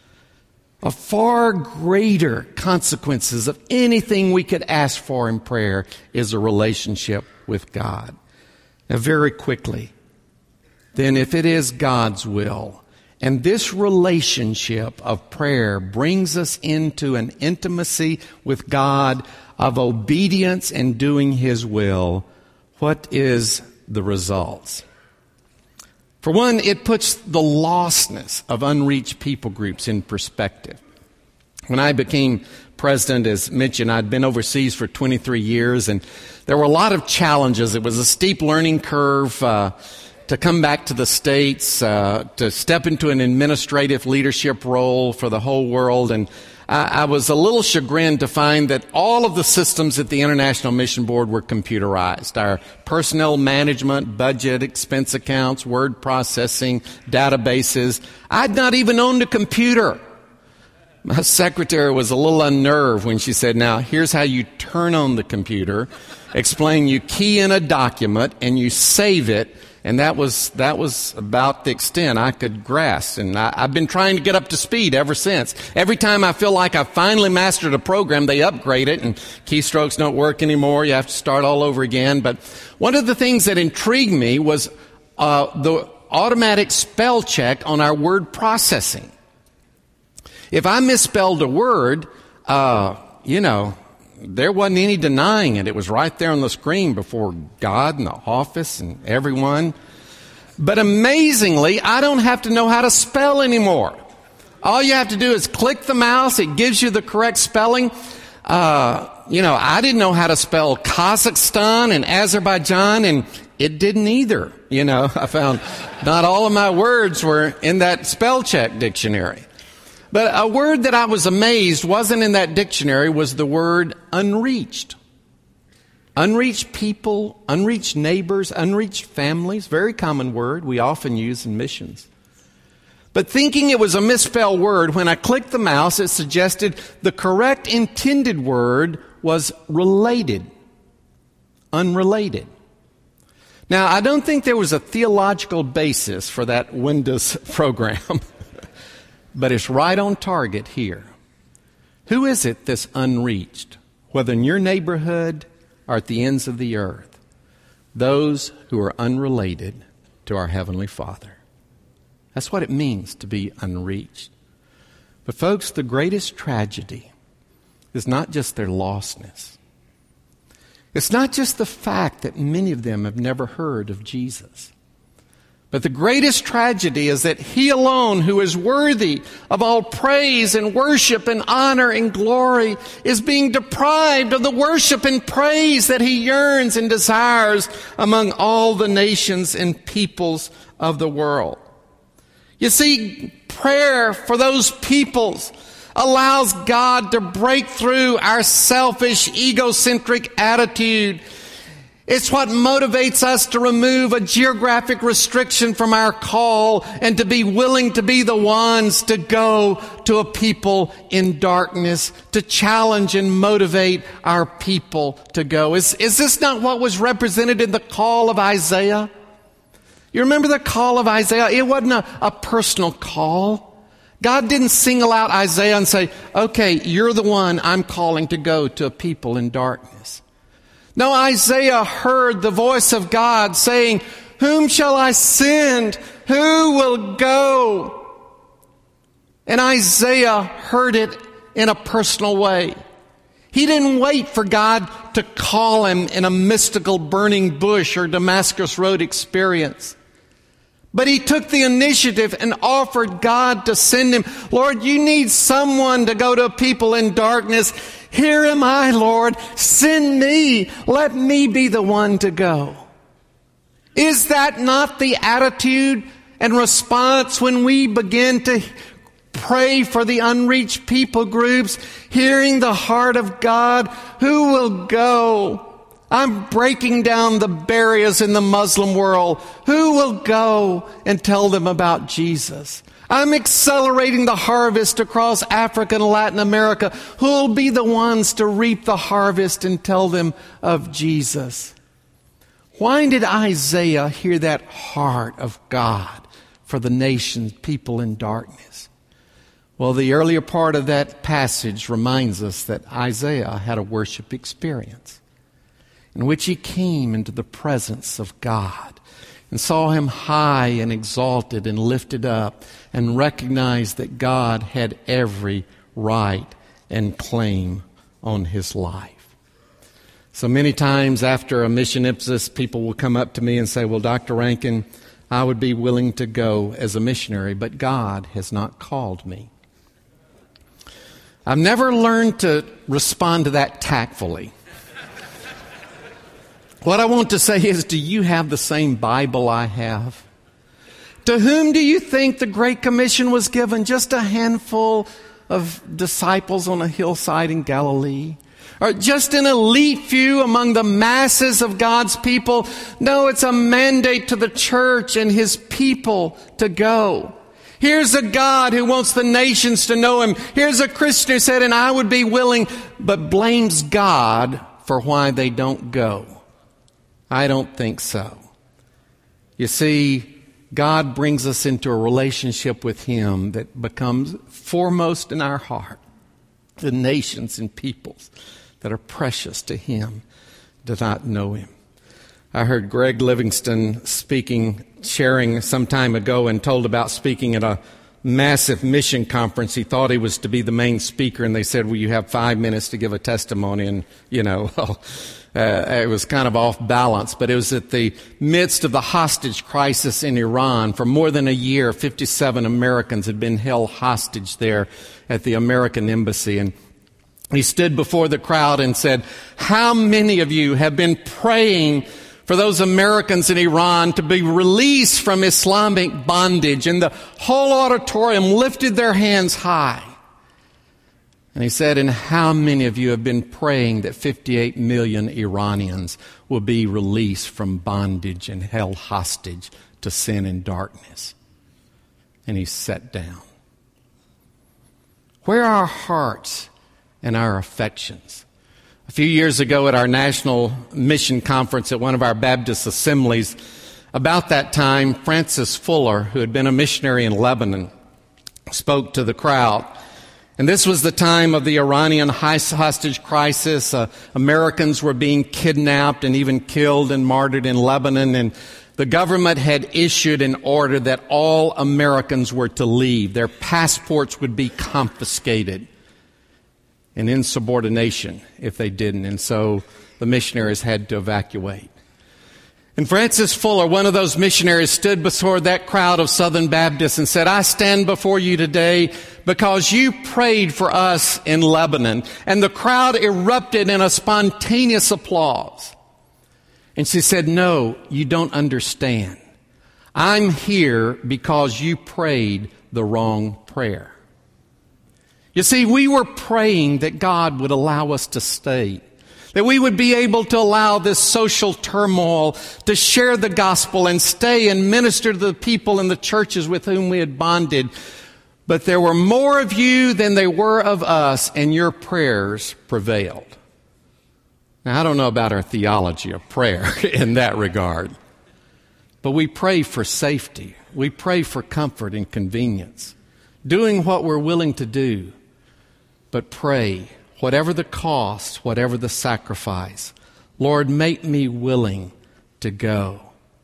A far greater consequences of anything we could ask for in prayer is a relationship with God. Now, very quickly, then if it is God's will, and this relationship of prayer brings us into an intimacy with God of obedience and doing His will, what is the results? For one, it puts the lostness of unreached people groups in perspective. When I became president, as mentioned, I'd been overseas for twenty-three years, and there were a lot of challenges. It was a steep learning curve uh, to come back to the States, uh, to step into an administrative leadership role for the whole world. And I, I was a little chagrined to find that all of the systems at the International Mission Board were computerized. Our personnel management, budget, expense accounts, word processing, databases. I'd not even owned a computer. My secretary was a little unnerved when she said, now, here's how you turn on the computer, explain you key in a document, and you save it. And that was that was about the extent I could grasp. And I, I've been trying to get up to speed ever since. Every time I feel like I've finally mastered a program, they upgrade it, and keystrokes don't work anymore. You have to start all over again. But one of the things that intrigued me was uh, the automatic spell check on our word processing. If I misspelled a word, uh, you know, there wasn't any denying it. It was right there on the screen before God and the office and everyone. But amazingly, I don't have to know how to spell anymore. All you have to do is click the mouse. It gives you the correct spelling. Uh, you know, I didn't know how to spell Kazakhstan and Azerbaijan, and it didn't either. You know, I found not all of my words were in that spell check dictionary. But a word that I was amazed wasn't in that dictionary was the word unreached. Unreached people, unreached neighbors, unreached families, very common word we often use in missions. But thinking it was a misspelled word, when I clicked the mouse, it suggested the correct intended word was related, unrelated. Now, I don't think there was a theological basis for that Windows program. But it's right on target here. Who is it that's unreached, whether in your neighborhood or at the ends of the earth? Those who are unrelated to our Heavenly Father. That's what it means to be unreached. But folks, the greatest tragedy is not just their lostness. It's not just the fact that many of them have never heard of Jesus. But the greatest tragedy is that He alone, who is worthy of all praise and worship and honor and glory, is being deprived of the worship and praise that He yearns and desires among all the nations and peoples of the world. You see, prayer for those peoples allows God to break through our selfish, egocentric attitude. It's what motivates us to remove a geographic restriction from our call and to be willing to be the ones to go to a people in darkness, to challenge and motivate our people to go. Is, is this not what was represented in the call of Isaiah? You remember the call of Isaiah? It wasn't a, a personal call. God didn't single out Isaiah and say, okay, you're the one I'm calling to go to a people in darkness. No, Isaiah heard the voice of God saying, whom shall I send? Who will go? And Isaiah heard it in a personal way. He didn't wait for God to call him in a mystical burning bush or Damascus Road experience. But he took the initiative and offered God to send him. Lord, you need someone to go to people in darkness. Here am I, Lord. Send me. Let me be the one to go. Is that not the attitude and response when we begin to pray for the unreached people groups, hearing the heart of God? Who will go? I'm breaking down the barriers in the Muslim world. Who will go and tell them about Jesus? I'm accelerating the harvest across Africa and Latin America. Who will be the ones to reap the harvest and tell them of Jesus? Why did Isaiah hear that heart of God for the nations, people in darkness? Well, the earlier part of that passage reminds us that Isaiah had a worship experience in which he came into the presence of God and saw Him high and exalted and lifted up and recognized that God had every right and claim on his life. So many times after a mission emphasis, people will come up to me and say, well, Doctor Rankin, I would be willing to go as a missionary, but God has not called me. I've never learned to respond to that tactfully. What I want to say is, do you have the same Bible I have? To whom do you think the Great Commission was given? Just a handful of disciples on a hillside in Galilee? Or just an elite few among the masses of God's people? No, it's a mandate to the church and His people to go. Here's a God who wants the nations to know Him. Here's a Christian who said, and I would be willing, but blames God for why they don't go. I don't think so. You see, God brings us into a relationship with Him that becomes foremost in our heart. The nations and peoples that are precious to Him do not know Him. I heard Greg Livingston speaking, sharing some time ago, and told about speaking at a massive mission conference. He thought he was to be the main speaker, and they said, well, you have five minutes to give a testimony. And, you know, well, uh, it was kind of off balance. But it was at the midst of the hostage crisis in Iran. For more than a year, fifty-seven Americans had been held hostage there at the American embassy. And he stood before the crowd and said, how many of you have been praying for those Americans in Iran to be released from Islamic bondage? And the whole auditorium lifted their hands high. And he said, and how many of you have been praying that fifty-eight million Iranians will be released from bondage and held hostage to sin and darkness? And he sat down. Where are our hearts and our affections? A few years ago at our national mission conference at one of our Baptist assemblies, about that time, Francis Fuller, who had been a missionary in Lebanon, spoke to the crowd. And this was the time of the Iranian hostage crisis. Uh, Americans were being kidnapped and even killed and martyred in Lebanon. And the government had issued an order that all Americans were to leave. Their passports would be confiscated and insubordination if they didn't. And so the missionaries had to evacuate. And Francis Fuller, one of those missionaries, stood before that crowd of Southern Baptists and said, I stand before you today because you prayed for us in Lebanon. And the crowd erupted in a spontaneous applause. And she said, no, you don't understand. I'm here because you prayed the wrong prayer. You see, we were praying that God would allow us to stay, that we would be able to allow this social turmoil to share the gospel and stay and minister to the people in the churches with whom we had bonded. But there were more of you than there were of us, and your prayers prevailed. Now, I don't know about our theology of prayer in that regard, but we pray for safety. We pray for comfort and convenience, doing what we're willing to do, but pray. Whatever the cost, whatever the sacrifice, Lord, make me willing to go.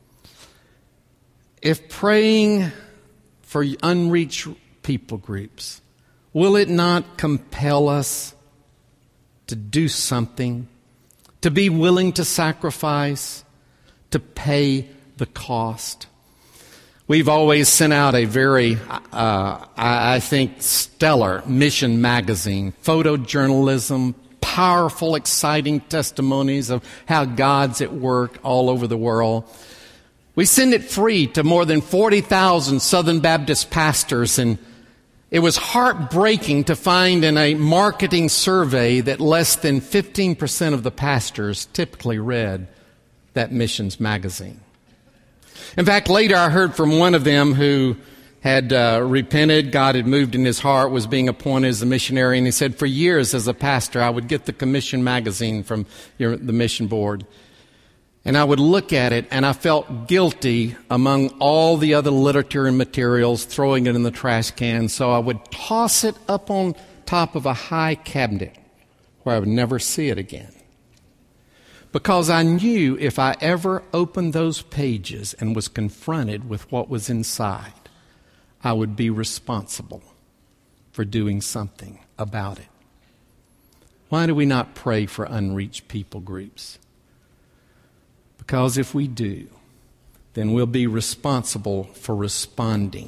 If praying for unreached people groups, will it not compel us to do something, to be willing to sacrifice, to pay the cost? We've always sent out a very, uh, I think, stellar mission magazine, photojournalism, powerful, exciting testimonies of how God's at work all over the world. We send it free to more than forty thousand Southern Baptist pastors, and it was heartbreaking to find in a marketing survey that less than fifteen percent of the pastors typically read that missions magazine. In fact, later I heard from one of them who had uh, repented. God had moved in his heart, was being appointed as a missionary. And he said, for years as a pastor, I would get the commission magazine from your, the mission board. And I would look at it, and I felt guilty among all the other literature and materials, throwing it in the trash can. So I would toss it up on top of a high cabinet where I would never see it again. Because I knew if I ever opened those pages and was confronted with what was inside, I would be responsible for doing something about it. Why do we not pray for unreached people groups? Because if we do, then we'll be responsible for responding,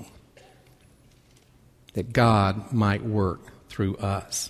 that God might work through us.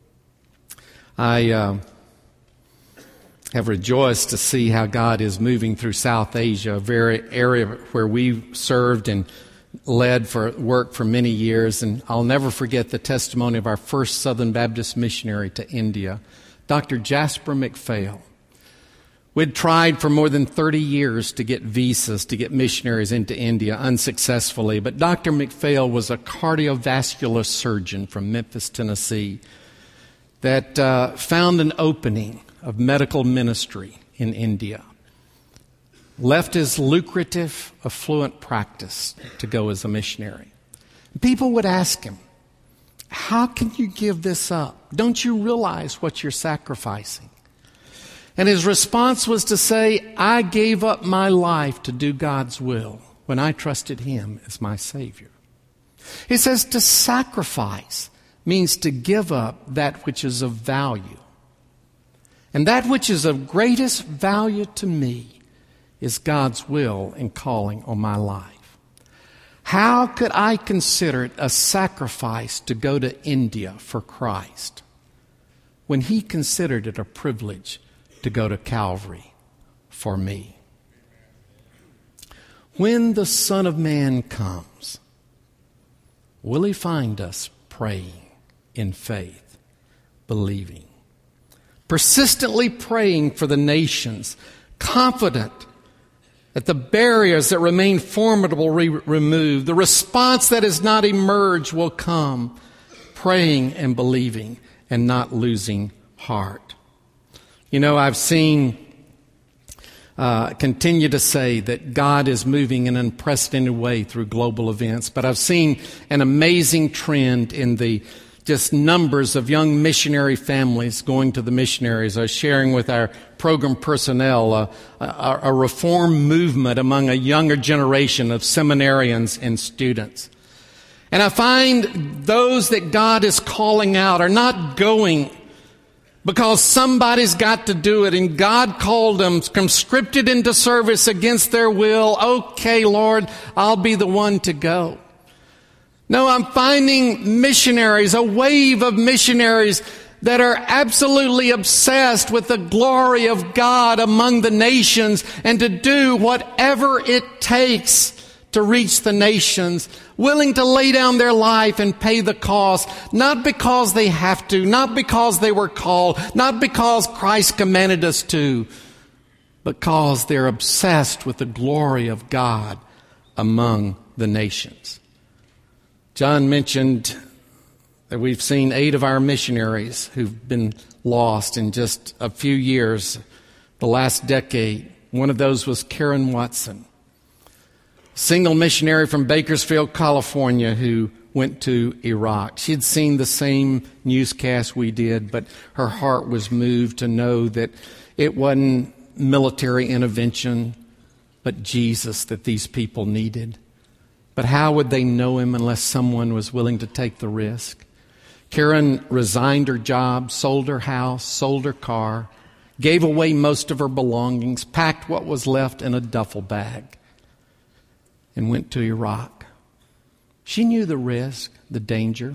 I uh, have rejoiced to see how God is moving through South Asia, a very area where we served and led for work for many years. And I'll never forget the testimony of our first Southern Baptist missionary to India, Doctor Jasper McPhail. We'd tried for more than thirty years to get visas to get missionaries into India unsuccessfully, but Doctor McPhail was a cardiovascular surgeon from Memphis, Tennessee, that uh, found an opening of medical ministry in India, left his lucrative, affluent practice to go as a missionary. People would ask him, how can you give this up? Don't you realize what you're sacrificing? And his response was to say, I gave up my life to do God's will when I trusted him as my Savior. He says to sacrifice means to give up that which is of value. And that which is of greatest value to me is God's will and calling on my life. How could I consider it a sacrifice to go to India for Christ when he considered it a privilege to go to Calvary for me? When the Son of Man comes, will he find us praying in faith, believing, persistently praying for the nations, confident that the barriers that remain formidable will be removed, the response that has not emerged will come, praying and believing and not losing heart. You know, I've seen uh, continue to say that God is moving in an unprecedented way through global events, but I've seen an amazing trend in the just numbers of young missionary families going to the missionaries. I was sharing with our program personnel uh, a, a reform movement among a younger generation of seminarians and students. And I find those that God is calling out are not going because somebody's got to do it, and God called them, conscripted into service against their will. Okay, Lord, I'll be the one to go. No, I'm finding missionaries, a wave of missionaries that are absolutely obsessed with the glory of God among the nations and to do whatever it takes to reach the nations, willing to lay down their life and pay the cost, not because they have to, not because they were called, not because Christ commanded us to, but because they're obsessed with the glory of God among the nations. John mentioned that we've seen eight of our missionaries who've been lost in just a few years, the last decade. One of those was Karen Watson, single missionary from Bakersfield, California, who went to Iraq. She'd seen the same newscast we did, but her heart was moved to know that it wasn't military intervention, but Jesus that these people needed. But how would they know him unless someone was willing to take the risk? Karen resigned her job, sold her house, sold her car, gave away most of her belongings, packed what was left in a duffel bag, and went to Iraq. She knew the risk, the danger.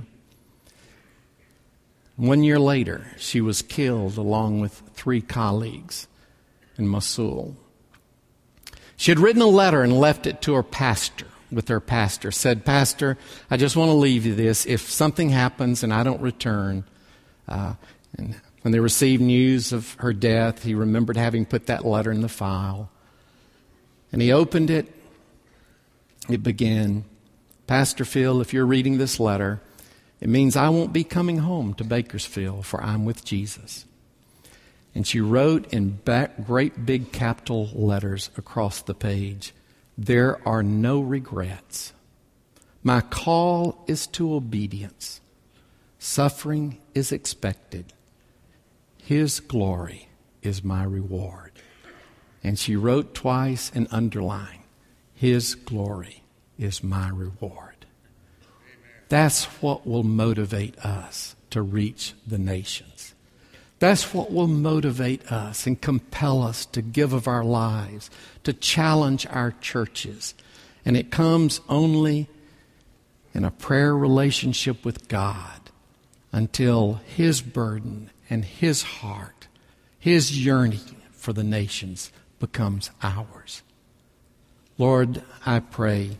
One year later, she was killed along with three colleagues in Mosul. She had written a letter and left it to her pastor. With her pastor, said, "Pastor, I just want to leave you this. If something happens and I don't return," uh, and when they received news of her death, he remembered having put that letter in the file. And he opened it. It began, "Pastor Phil, if you're reading this letter, it means I won't be coming home to Bakersfield, for I'm with Jesus." And she wrote in back, great big capital letters across the page, "There are no regrets. My call is to obedience. Suffering is expected. His glory is my reward." And she wrote twice and underlined, "His glory is my reward." That's what will motivate us to reach the nations. That's what will motivate us and compel us to give of our lives, to challenge our churches. And it comes only in a prayer relationship with God until His burden and His heart, His yearning for the nations becomes ours. Lord, I pray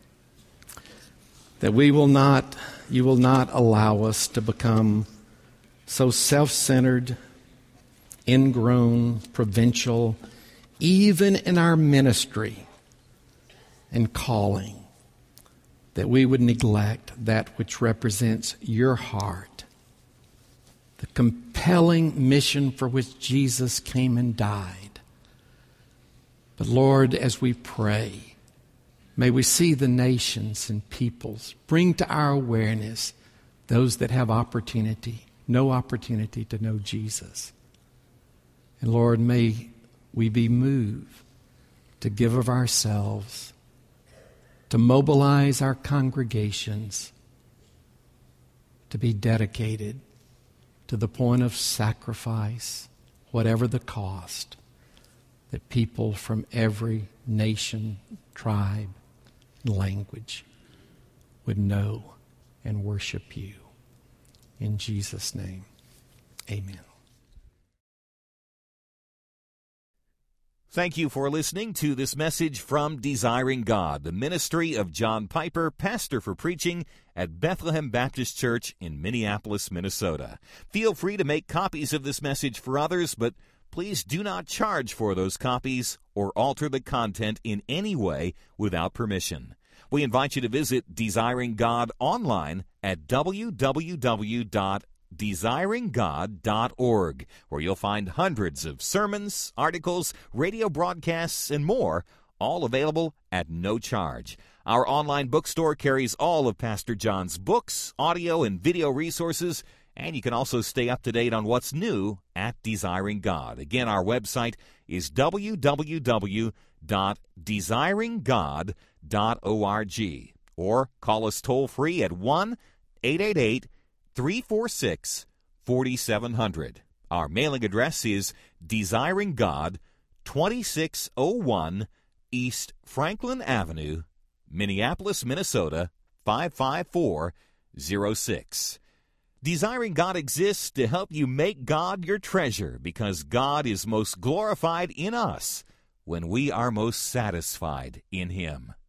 that we will not, you will not allow us to become so self-centered, ingrown, provincial, even in our ministry and calling, that we would neglect that which represents your heart, the compelling mission for which Jesus came and died. But Lord, as we pray, may we see the nations and peoples, bring to our awareness those that have opportunity, no opportunity to know Jesus. And Lord, may we be moved to give of ourselves, to mobilize our congregations, to be dedicated to the point of sacrifice, whatever the cost, that people from every nation, tribe, and language would know and worship you. In Jesus' name, amen. Thank you for listening to this message from Desiring God, the ministry of John Piper, pastor for preaching at Bethlehem Baptist Church in Minneapolis, Minnesota. Feel free to make copies of this message for others, but please do not charge for those copies or alter the content in any way without permission. We invite you to visit Desiring God online at w w w dot desiring god dot org, where you'll find hundreds of sermons, articles, radio broadcasts, and more, all available at no charge. Our online bookstore carries all of Pastor John's books, audio, and video resources, and you can also stay up to date on what's new at Desiring God. Again, our website is w w w dot desiring god dot org, or call us toll-free at one eight eight eight, three four six, four seven zero zero. Our mailing address is Desiring God, twenty-six oh one East Franklin Avenue, Minneapolis, Minnesota, five five four oh six. Desiring God exists to help you make God your treasure, because God is most glorified in us when we are most satisfied in Him.